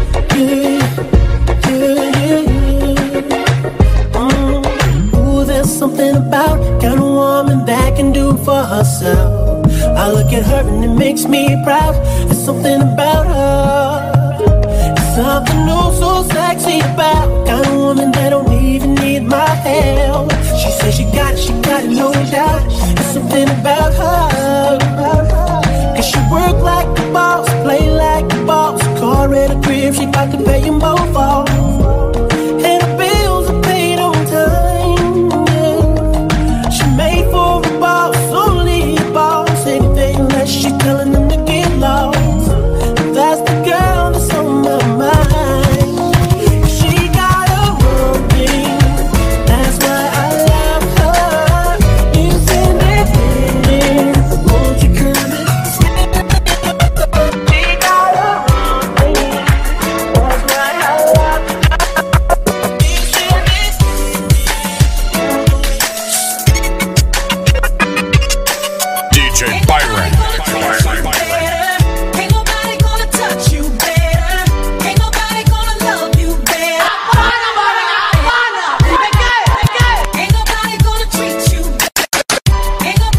D: yeah, yeah, yeah. Mm. Ooh, there's something about kind of woman that can do it for herself. I look at her and it makes me proud. There's something about her. It's something new, so sexy about kind of woman that don't even need my help. She says she got it, she got it, no doubt. There's something about her. Cause she work like a boss, play like a boss. Car at a crib, she got to pay them both off. And the bills are paid on time, yeah. She made for a boss, only a boss. Anything less, she telling them to get lost. That's the girl that's on my mind. She got her own thing, that's why I love her. It's independent, won't you come and stand? She got her own thing, that's why I love her. It's independent.
A: D J Byron.
O: Ain't nobody gonna touch you better. Ain't nobody gonna love you better. Ain't nobody gonna treat you better. Ain't no,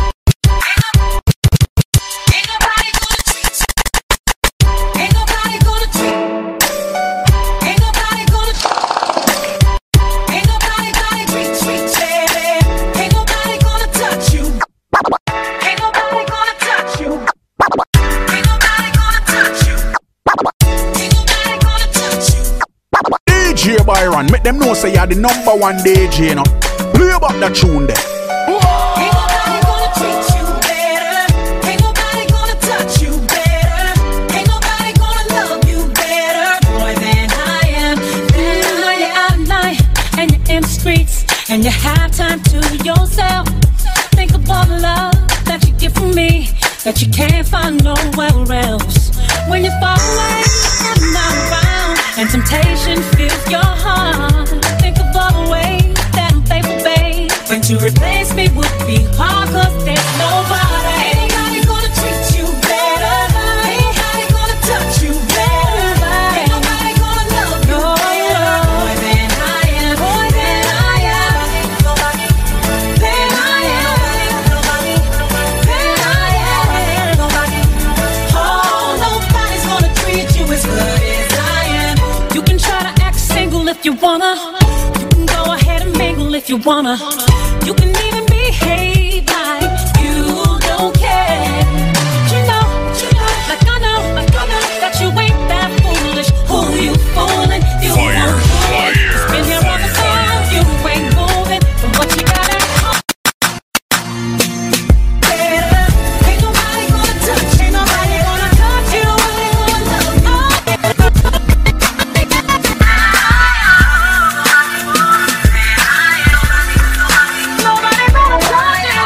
O: ain't nobody gonna treat you. Ain't nobody gonna treat. Ain't nobody gonna. Ain't nobody gonna treat treat better. Ain't nobody gonna touch you. Ain't nobody gonna touch you. Ain't nobody gonna touch you. Ain't nobody gonna touch you.
L: D J Byron, make them know say you're the number one D J, you know. Play back that tune there.
O: Ain't nobody gonna treat you better. Ain't nobody gonna touch you better. Ain't nobody gonna love you better. Boy, than I am. Then I am out at night and you're in the streets and you have time to yourself. Think of all the love that you get from me that you can't find nowhere else. When you fall away and I'm not around and temptation fills your heart, think of all the ways that I'm faithful, babe. But to replace me would be hard, cause there's nobody. Ain't nobody gonna treat you better. Ain't nobody gonna touch you better. Ain't nobody gonna love you better. Boy, than I am. Boy, than I am. Nobody. Than I am. Nobody. Than I am. Nobody. Oh, nobody's gonna treat you as good as I am. You can try to act single if you wanna. You can go ahead and mingle if you wanna. You can even behave like you don't care. You know, you know, like I know, like I know that you ain't that foolish. Who you fooling? You
A: Fire,
O: won't fool.
A: fire,
O: Been here all the time, you ain't moving from what you got at home. Better. Ain't nobody gonna touch, ain't nobody gonna touch you. Ain't nobody gonna love you. Nobody gonna touch you.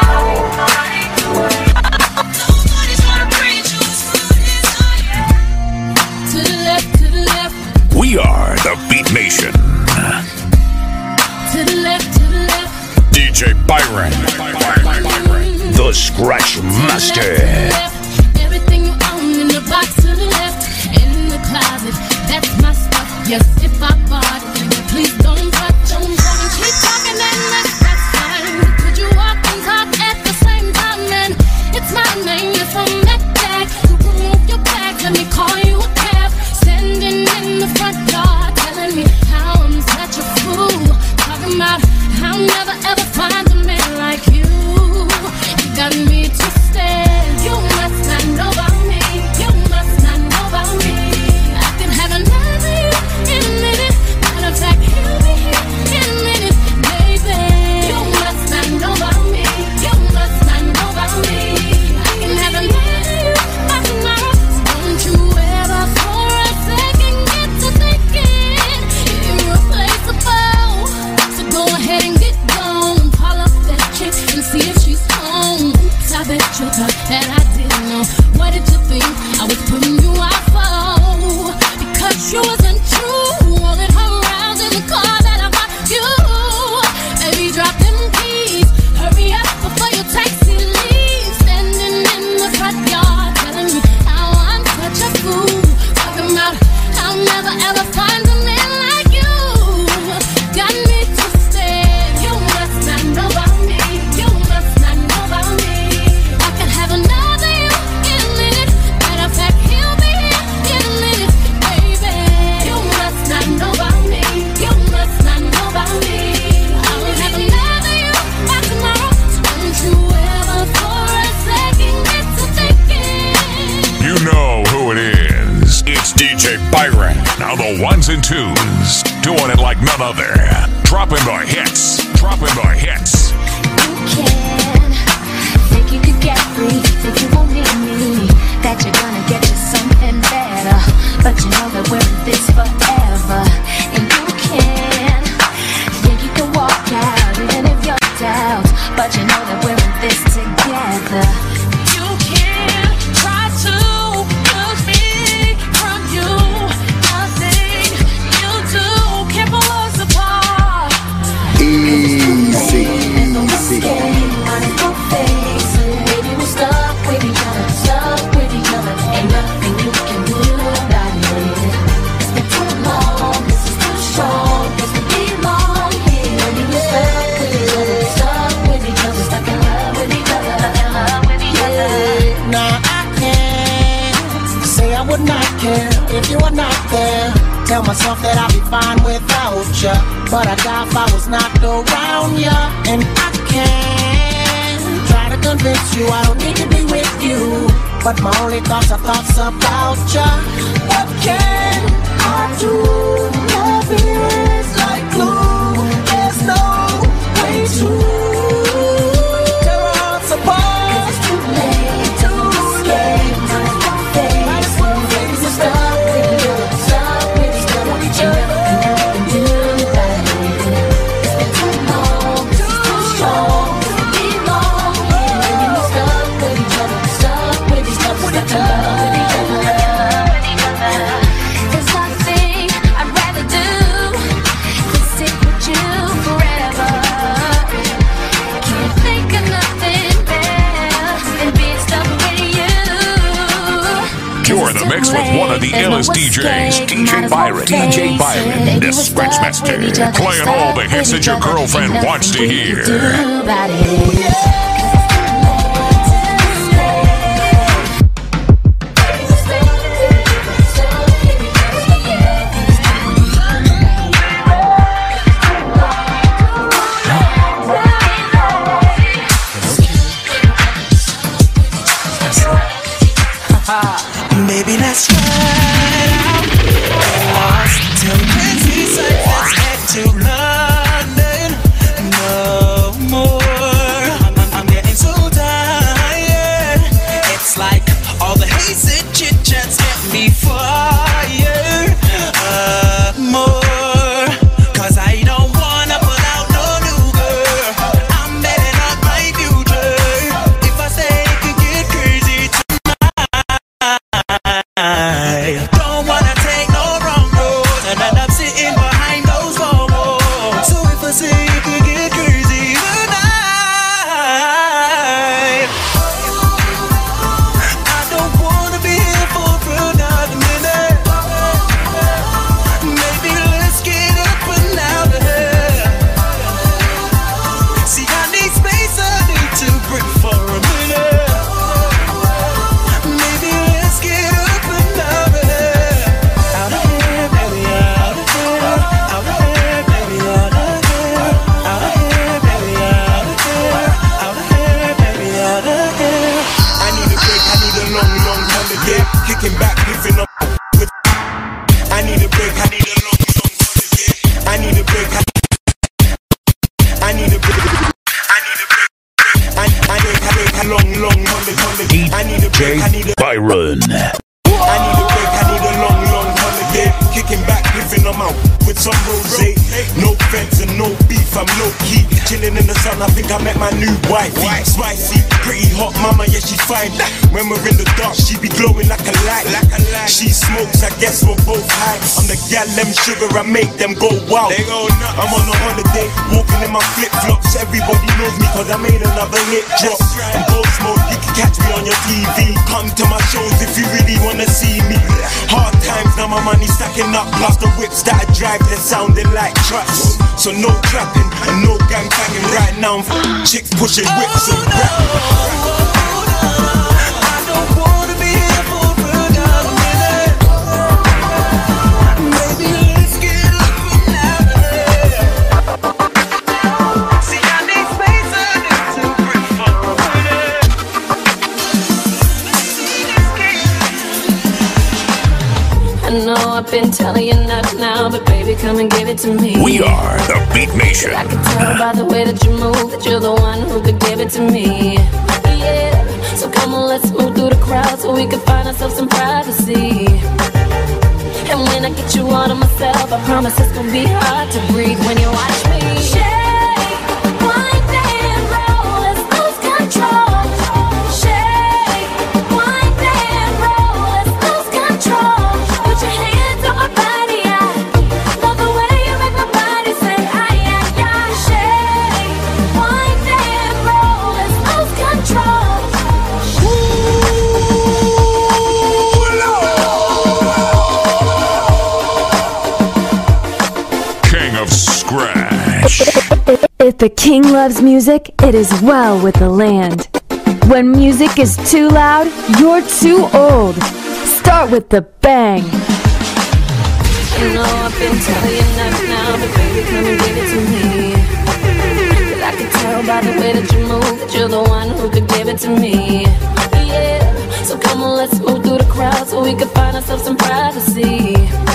O: Nobody's gonna treat you as good as I am. To the left, to the left,
A: We are the Beat Nation.
O: to the left, to the left.
A: D J Byron. The Scratch Master.
O: Everything you own in the box to the left, and in the closet, that's my stuff. Yes, if I bought it, please don't touch, don't touch. Keep talking and that's, that's fine. Could you walk and talk at the same got me twisted. You must not know about me. You must not know about me. I can have another you in a minute. Matter of fact, he'll be here in a minute, baby. You must not know about me. You must not know about me. I can have another you by tomorrow. So don't you ever for a second get to thinking irreplaceable. So go ahead and get gone. Call up that chick and see if she's home. Oops, I bet you thought that I didn't know. What did you think I was putting you out for? Because you wasn't true. Rolling her around in the car that I bought you. Baby, drop them keys. Hurry up before your taxi leaves. Standing in the front yard telling me how I'm such a fool. Talking about I'll never ever find a man like you. Got me twisted. You must not know about me. You must not know about me. I can have another you in a minute. Matter of fact, he'll be here in a minute, baby. You must not know about me. You must not know about me. I will have another you by tomorrow. So don't you ever for a second get to thinking.
A: You know who it is. It's D J Byron. Now the ones and twos. Doing it like none other. Dropping the hits. Dropping the hits.
F: Can think you could get free, think you won't need me, that you're gonna get you something better, but you know that we're in this forever. And you can think you can walk out even if you're down, but you know that we're in this together.
O: You can try to push me from you. Nothing you do can pull us apart.
H: Easy, easy.
F: Baby, we're stuck with each other, stuck with each other. Ain't nothing you can do about it. It's been too long, this is too strong. This will be long here. Baby, we're stuck with each other, stuck with each other, stuck in love with each other, in love with each other.
E: Now I can't say I would not care if you were not there. Tell myself that I'll be fine without ya, but I die if I was not around ya. And I can't try to convince you I don't need to be with you, but my only thoughts are thoughts about ya. What can I do? Love is like glue. There's no way to tear us apart.
F: It's too late to escape. Might as well face the stuff with each other, stuff with each other. Ain't nothing you can do about it. It's been too long, this is too strong. This will be long here. Baby, we're stuck with each other, stuck with each other, stuck in love with each other, in love with each other. There's nothing I'd rather do than sit with you forever. Can't think of nothing better than being stuck with you.
A: You're in the mix with one of the illest D Js, D J Byron. D J Byron, the Scratchmaster. Playing all the hits that your girlfriend wants to hear.
E: Baby, let's ride out. Till Wednesday, say let's head to London. No more. I'm, I'm, I'm
Q: long, long holiday. I need a break, I need a
I: Byron.
Q: I need a break, I need a long, long holiday. Kicking back, living them out with some rosé. No friends and no beef, I'm low key. Chilling in the sun, I think I met my new wifey. Spicy, pretty hot mama, yeah she's fine. When we're in the dark, she be glowing like a light. She smokes, I guess we're both high. I'm the gal, them sugar, I make them go wild. I'm on a holiday, walking in my flip flops. Everybody knows me cause I made another hit drop. I'm ghost mode, you can catch me on your T V. Come to my shows if you really wanna see me. Hard times, now my money stacking up. Plus the whips that I drive, they're sounding like trucks. So no trapping and no gang banging right now. Chicks pushing whips and rap.
D: I don't wanna be here for another minute. Maybe let's get up from now to there. See, I need space, I need to breathe for a minute.
F: I know I've been telling you not now, but baby, come and give it to me.
A: We are the Beat Nation.
F: I can tell by the way that you move that you're the one who could give it to me. Yeah, so come on, let's move through the crowd so we can find ourselves some privacy. And when I get you all to myself, I promise it's gonna be hard to breathe when you watch me. Shake, wind and roll, let's lose control. Shake, wind and roll, let's lose control. Put your hands on my body, I love the way you make my body say, ay, ay, ay. Shake, wind and roll, let's lose control.
A: King of Scratch.
R: If the king loves music, it is well with the land. When music is too loud, you're too old. Start with the bang.
F: You know I've been telling you not now, but baby, come and give it to me. Cause I can tell by the way that you move that you're the one who could give it to me. Yeah, so come on, let's move through the crowd so we can find ourselves some privacy.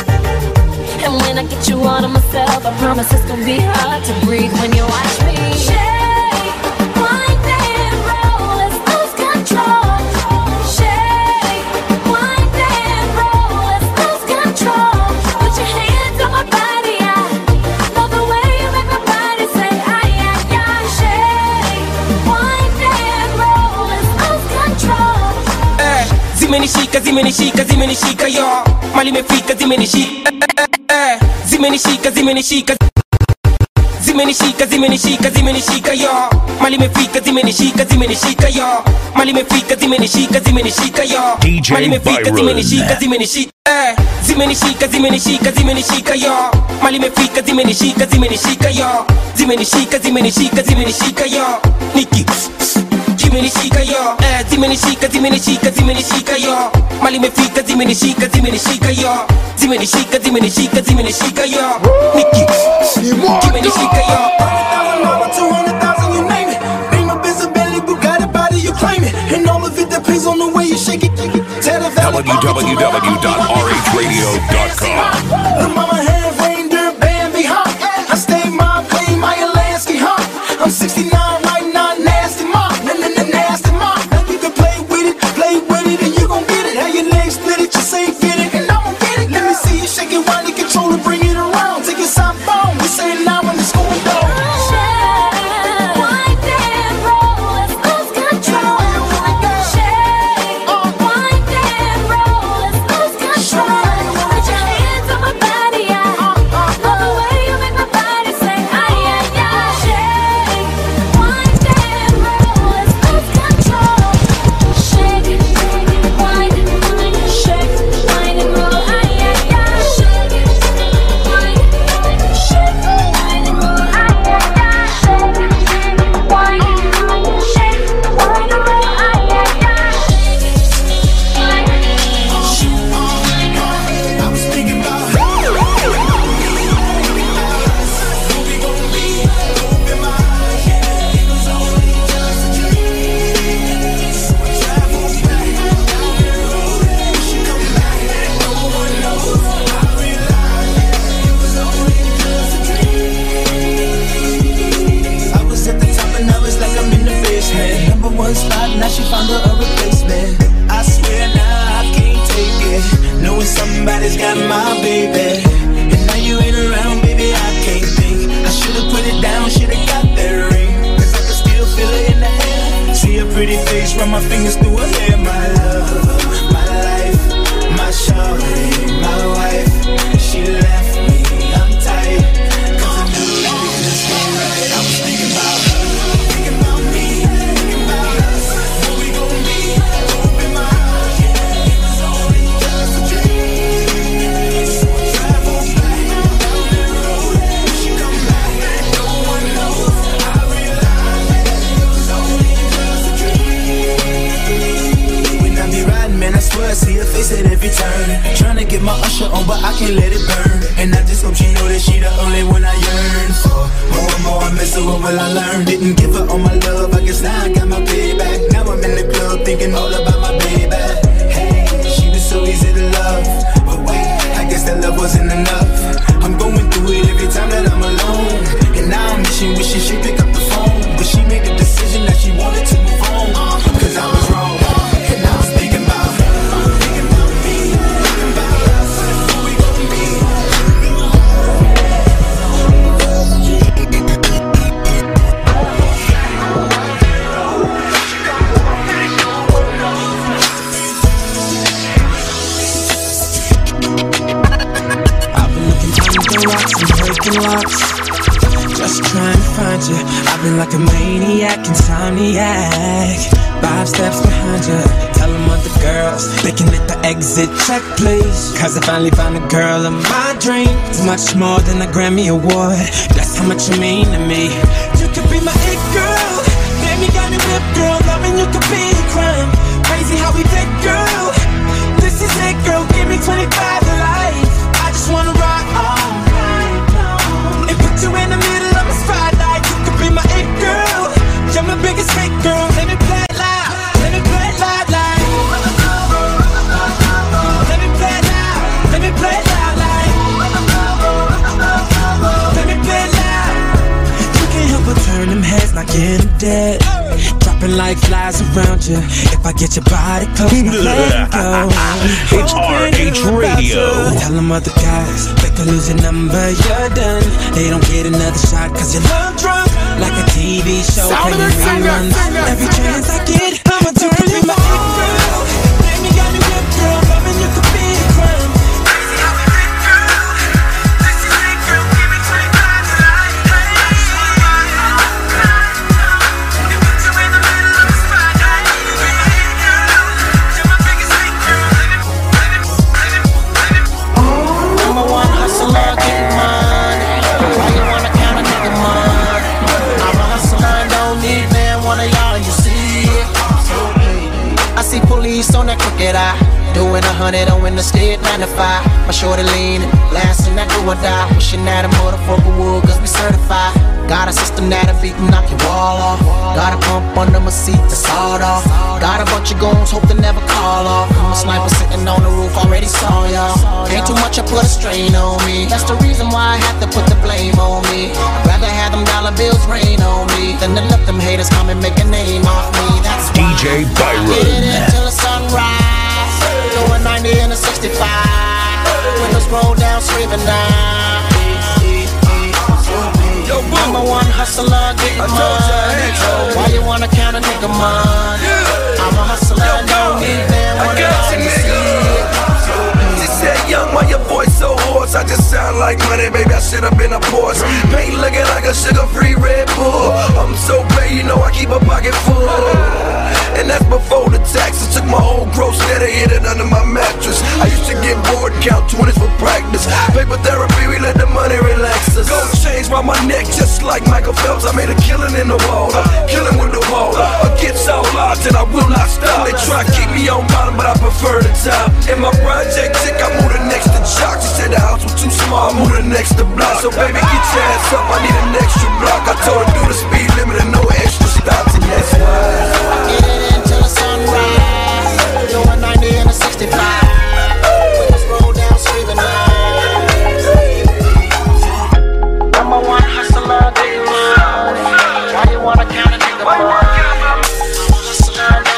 F: And when I get you all to myself, I promise it's gonna be hard to breathe when you watch me. Shake, wind and roll, let's lose control. Shake, wind and roll, let's lose control. Put your hands on my body, I love the way you make my body say, ay, ay, ay. Shake, wind and roll, let's lose control.
J: Eh, zimenishika, zimenishika, zimenishika, yo. Mali imefika, zimenishika. Eh, zimenishika, zimenishika. Zimenishika, zimenishika, zimenishika, yo. Mali imefika, zimenishika, zimenishika, yo. Mali imefika, zimenishika, zimenishika, yo.
I: D J
J: Mali imefika,
I: Byron.
J: zimenishika, zimenishika. Eh, zimenishika, zimenishika, zimenishika, yo. Mali imefika, zimenishika, zimenishika, yo. Zimenishika, zimenishika, zimenishika, yo. Nikki. Zimenishika, yo. Eh, zimenishika, zimenishika, zimenishika, yo. Mali imefika, zimenishika, zimenishika, yo. Zimenishika, zimenishika, zimenishika, yo. Nikki. Zimenishika, yo.
D: two hundred thousand, you name it. Bring my visibility, Bugatti body, you claim it. And all of it depends on the way you shake it.
A: w w w dot r h radio dot com.
D: Mama hand reindeer band be hot. I stay my clean, my Alaska hot. I'm sixty-nine right now, nasty mom. Nasty mom. Now you can play with it, play with it, and you gon' get it. How your legs split it, you say get it, and I'm gon' get it. Let me see you shake it while you control it, bring it around. Take your side phone, we say it now when it's going down.
F: Put your hands on my body, I
E: Now she found her a replacement. I swear now I can't take it, knowing somebody's got my baby. And now you ain't around, baby, I can't think. I should've put it down, should've got that ring, cause I can still feel it in the air. See a pretty face, run my fingers through her hair. My love, my life, my shawty, my wife. She left me, I'm tight, cause I knew that we just ain't right. I was thinking about her, thinking about me, thinking about us, what we gon' be. Open my eyes, yeah, it was only just a dream. So I travel back down the road, when she come back, no one knows. I realize that it was only just a dream. When I be riding, man, I swear I see her face at every turn. Tryna get my usher on, but I can't let it burn. And I just hope she know that she the only one I yearn for. More and more I miss her, what will I learn? Didn't give her all my love, I guess now I got my payback. Now I'm in the club thinking all about my baby. Hey, she was so easy to love, but wait, I guess that love wasn't enough. I'm going through it every time that I'm alone, and now I'm wishing, wishing she'd pick up the phone. But she made the decision that she wanted to move on, cause I was wrong. And I was thinking about her, thinking about me, thinking about us, who we gon' be. I've been looking under the rocks and breaking locks, just trying to find you. I've been like a maniac, insomniac, five steps behind you. Tell them other girls they can hit the exit check, please, cause I finally found a girl of my dreams. Much more than a Grammy award, that's how much you mean to me. You could be my it girl, damn you got me whipped, girl. Loving you could be a crime, crazy how we did, girl. This is it, girl, give me twenty-five to life. I just wanna rock all night long and put you in the middle of a spotlight. You could be my it girl, you're my biggest hit, girl. Let me play it loud, let me play it loud, like. Let me play it loud, let me play it loud, like. Let me play it loud. You can't help but turn them heads like you're dead, dropping like flies around you. If I get your body close, let go.
I: It's R H Radio.
E: Tell them other guys they could lose your number, you're done. They don't get another shot cause you're love drunk, like a T V show playing reruns. Every chance I get, I'ma do it with my it girl. Damn, you got me whipped, girl. Loving you could be a crime. Crazy how we fit, girl. This is it, girl. Give me twenty-five to life. Number one hustler, get money. Why you wanna count a nigga money? I'm a hustler, don't need man, one of y'all, you see it. I see police on that crooked eye, doing a hundred on in the state nine to five. My shorty leaning, lasting that do or die. Wishing that a motherfucker would, cause we certified. Got a system that'll beat and knock your wall off. Got a pump under my seat to sawed off. Got a bunch of goons, hope they never call off. I'm a sniper sitting on the roof, already saw y'all. Ain't too much, I put a strain on me. That's the reason why I have to put the blame on me. I'd rather have them dollar bills rain on me than to let them haters come and make a name off me. That's why
I: D J Byron.
E: I get it until the sunrise. Going ninety in a sixty-five. Windows roll down, screaming down. Number one hustler, getting money. Why you wanna count a nigga money? I'm a hustler, don't need man, wanna see it.
Q: She said, young, why your voice so hoarse? I just sound like money, baby, I should've been a Porsche. Paint looking like a sugar-free Red Bull. I'm so paid, you know I keep a pocket full. And that's before the taxes. Took my whole gross net and hid it under my mattress. I used to get bored, count twenties for practice. Paper therapy, we let the money relax us. Gold chains round my neck just like Michael Phelps. I made a killing in the water, killing with the water. Against all odds and I will not stop. They try to keep me on bottom, but I prefer the top. In my project chick, I moved the next to Jock. She said the house was too small, I moved the next to block. So baby, get your ass up, I need an extra block. I told her do the speed limit and no extra stops, and that's why.
E: Get it until the sunrise. Going ninety in a sixty-five. Windows roll down, screaming out. Number one hustler, getting money. Why you wanna count a nigga money? Hustler,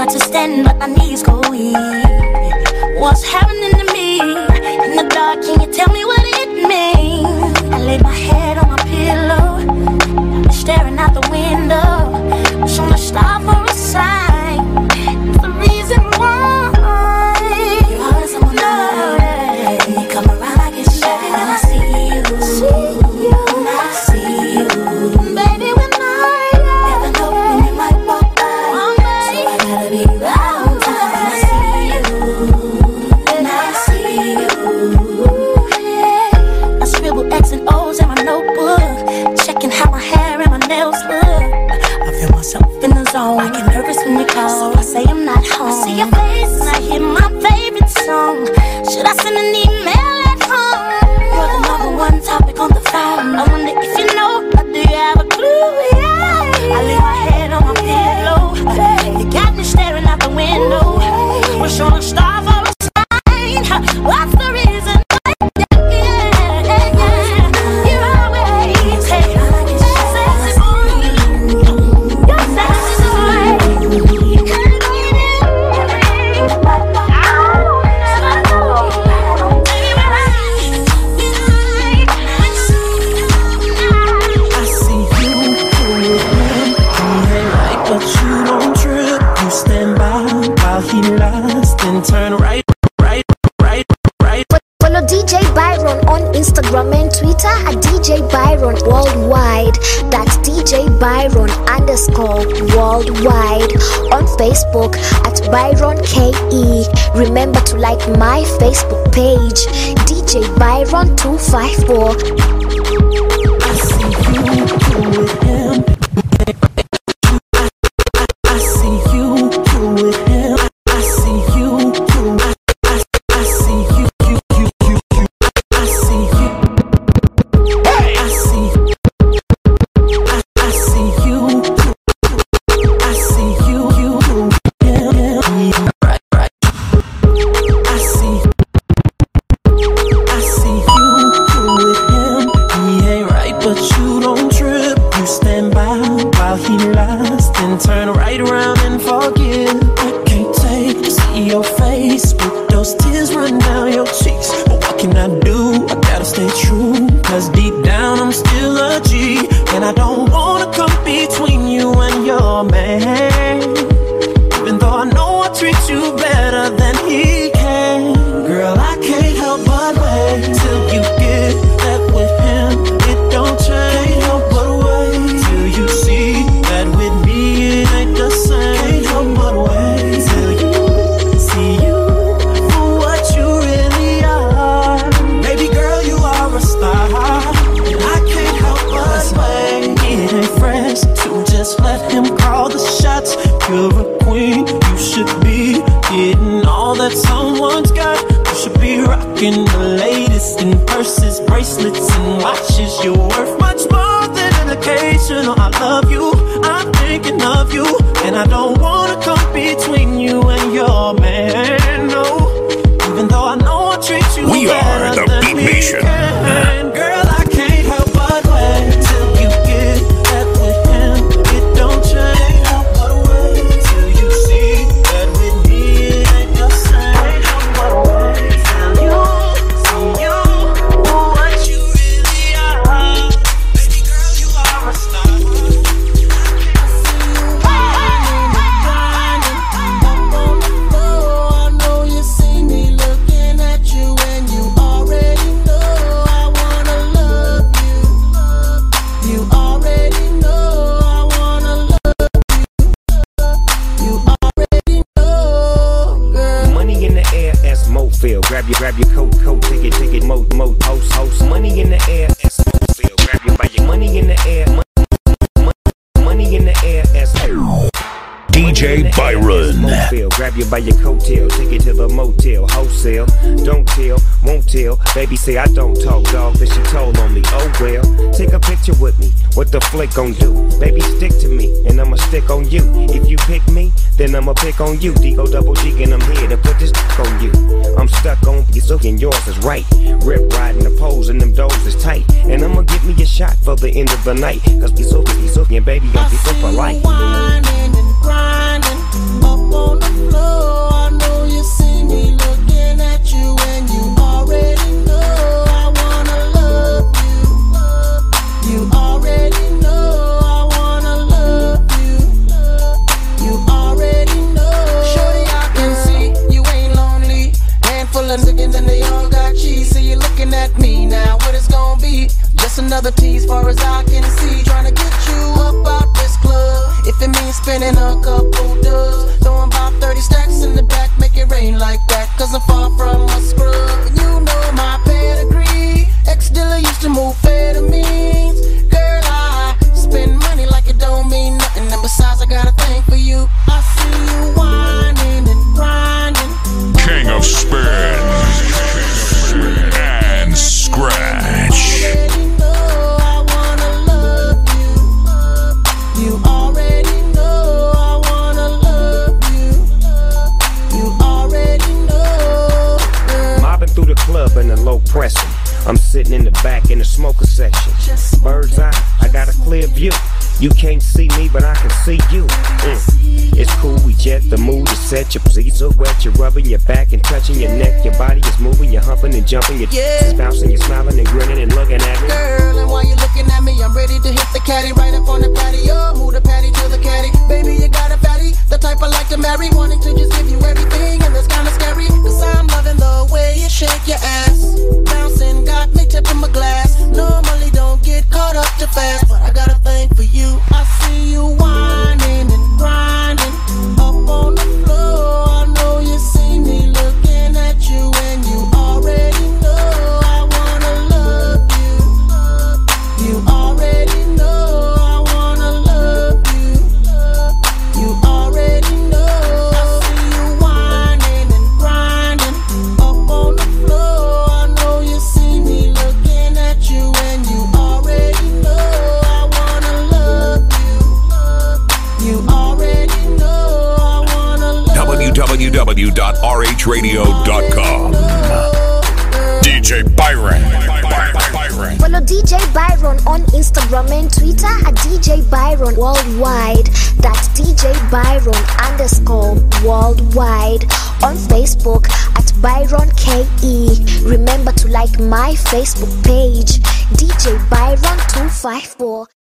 O: hard to stand, but my knees go weak. What's happening to me? In the dark, can you tell me what it means? I laid my head on my pillow, staring out the window, wish on a star for a sign. It's the reason why you're always on my mind. When you come around, I get shy when I see you. See you, when I see you, baby. When I never know when you might walk by, so I gotta be around time when I see you. When I see you, yeah. I scribble X and O's in my notebook, checking how my hair and my nails look. I feel myself in the zone. I get nervous when you call, so I say I'm not home. I see your face and I hear my favorite song. Should I send an email at home? You're the number one topic on the phone. I wonder if you know, or do you have a clue? Yeah. I lay my head on my pillow. You got me staring out the window. Wish on a star for a sign. What's the reason?
E: Turn right, right, right, right.
P: Follow D J Byron on Instagram and Twitter at D J Byron Worldwide. That's D J Byron underscore worldwide. On Facebook at Byron K E. Remember to like my Facebook page, D J Byron two five four.
E: I see you with him. I see you with him. I see you. Turn right around and forget. I can't take to see your face with those tears running down your cheeks. But what can I do? I gotta stay true, cause deep down I'm still a G. And I don't wanna come between you and your man, even though I know I treat you better than he can. Girl, I can't help but wait till you get that with him. It don't change. Can't help but wait till you see that with me it ain't the same. Can't help but wait till you see you for what you really are. Baby girl, you are a star, and I can't help but wait. It ain't fresh to just let him call the shots. You're a queen, you should be getting all that someone's got. You should be rocking the latest in purses, bracelets, and watches. You're worth much more than an occasional I love you. I'm thinking of you, and I don't wanna come between you and your man, no. Even though I know I treat you
A: we
E: better
A: are the
E: than
A: Beat
E: he
A: Nation.
E: can. Girl, I can't help but wait till you get that with him. It don't change. Help but wait till you see that with me it ain't the same. Help but wait till you see you for what you really are. Baby girl, you are a star. I know you see me looking at you, and you already know I wanna love you. You already know I wanna love you. You already know, girl.
J: Money in the air as Mo feel. Grab your grab your coat, coat, ticket, ticket, mo, mo, host, host. Money in the air as Mo feel. Grab your buy your money in the air. Money, money in the air as
I: D J Byron.
J: Grab you by your coattail, take it to the motel, wholesale. Don't tell, won't tell. Baby say I don't talk, dog, but she told on me. Oh well, take a picture with me. What the flick gon' do? Baby, stick to me, and I'ma stick on you. If you pick me, then I'ma pick on you. D-O double G, and I'm here to put this on you. I'm stuck on you, so and yours is right. Rip riding the poles, and them doors is tight. And I'ma get me a shot for the end of the night. Cause we so, we so, and baby, I'm so polite.
E: Whining and grinding up on
S: I'm sitting in the back in the smoker section. Bird's eye, I got a clear view. You can't see me, but I can see you. Mm. It's cool, we jet, the mood is set. Your pleats are wet, you're rubbing your back and touching your neck. Your body is moving, you're humping and jumping. Your yeah. is bouncing, you're smiling and grinning and looking at me.
D: Girl, and while you're looking at me, I'm ready to hit the caddy right up on the patio. Move the patty to the caddy. Baby, you got a fatty, the type I like to marry. Wanting to just give you everything, and that's kinda scary. Cause I'm loving the way you shake your ass. Bouncing, got me tipping my glass. Normally don't get caught up too fast, but I got a thing for you. I see you whining and grinding up on the floor. I know you see me looking at you, and you already know I wanna love you. You already know I wanna love you. You already know. I see you whining and grinding up on the floor. I know you see me looking at you, and you already know I wanna love you. You already know I wanna love
A: w w w dot r h radio dot com. D J Byron.
P: Follow D J Byron on Instagram and Twitter at D J Byron Worldwide. That's D J Byron underscore worldwide. On Facebook at Byron K E. Remember to like my Facebook page, D J Byron two five four.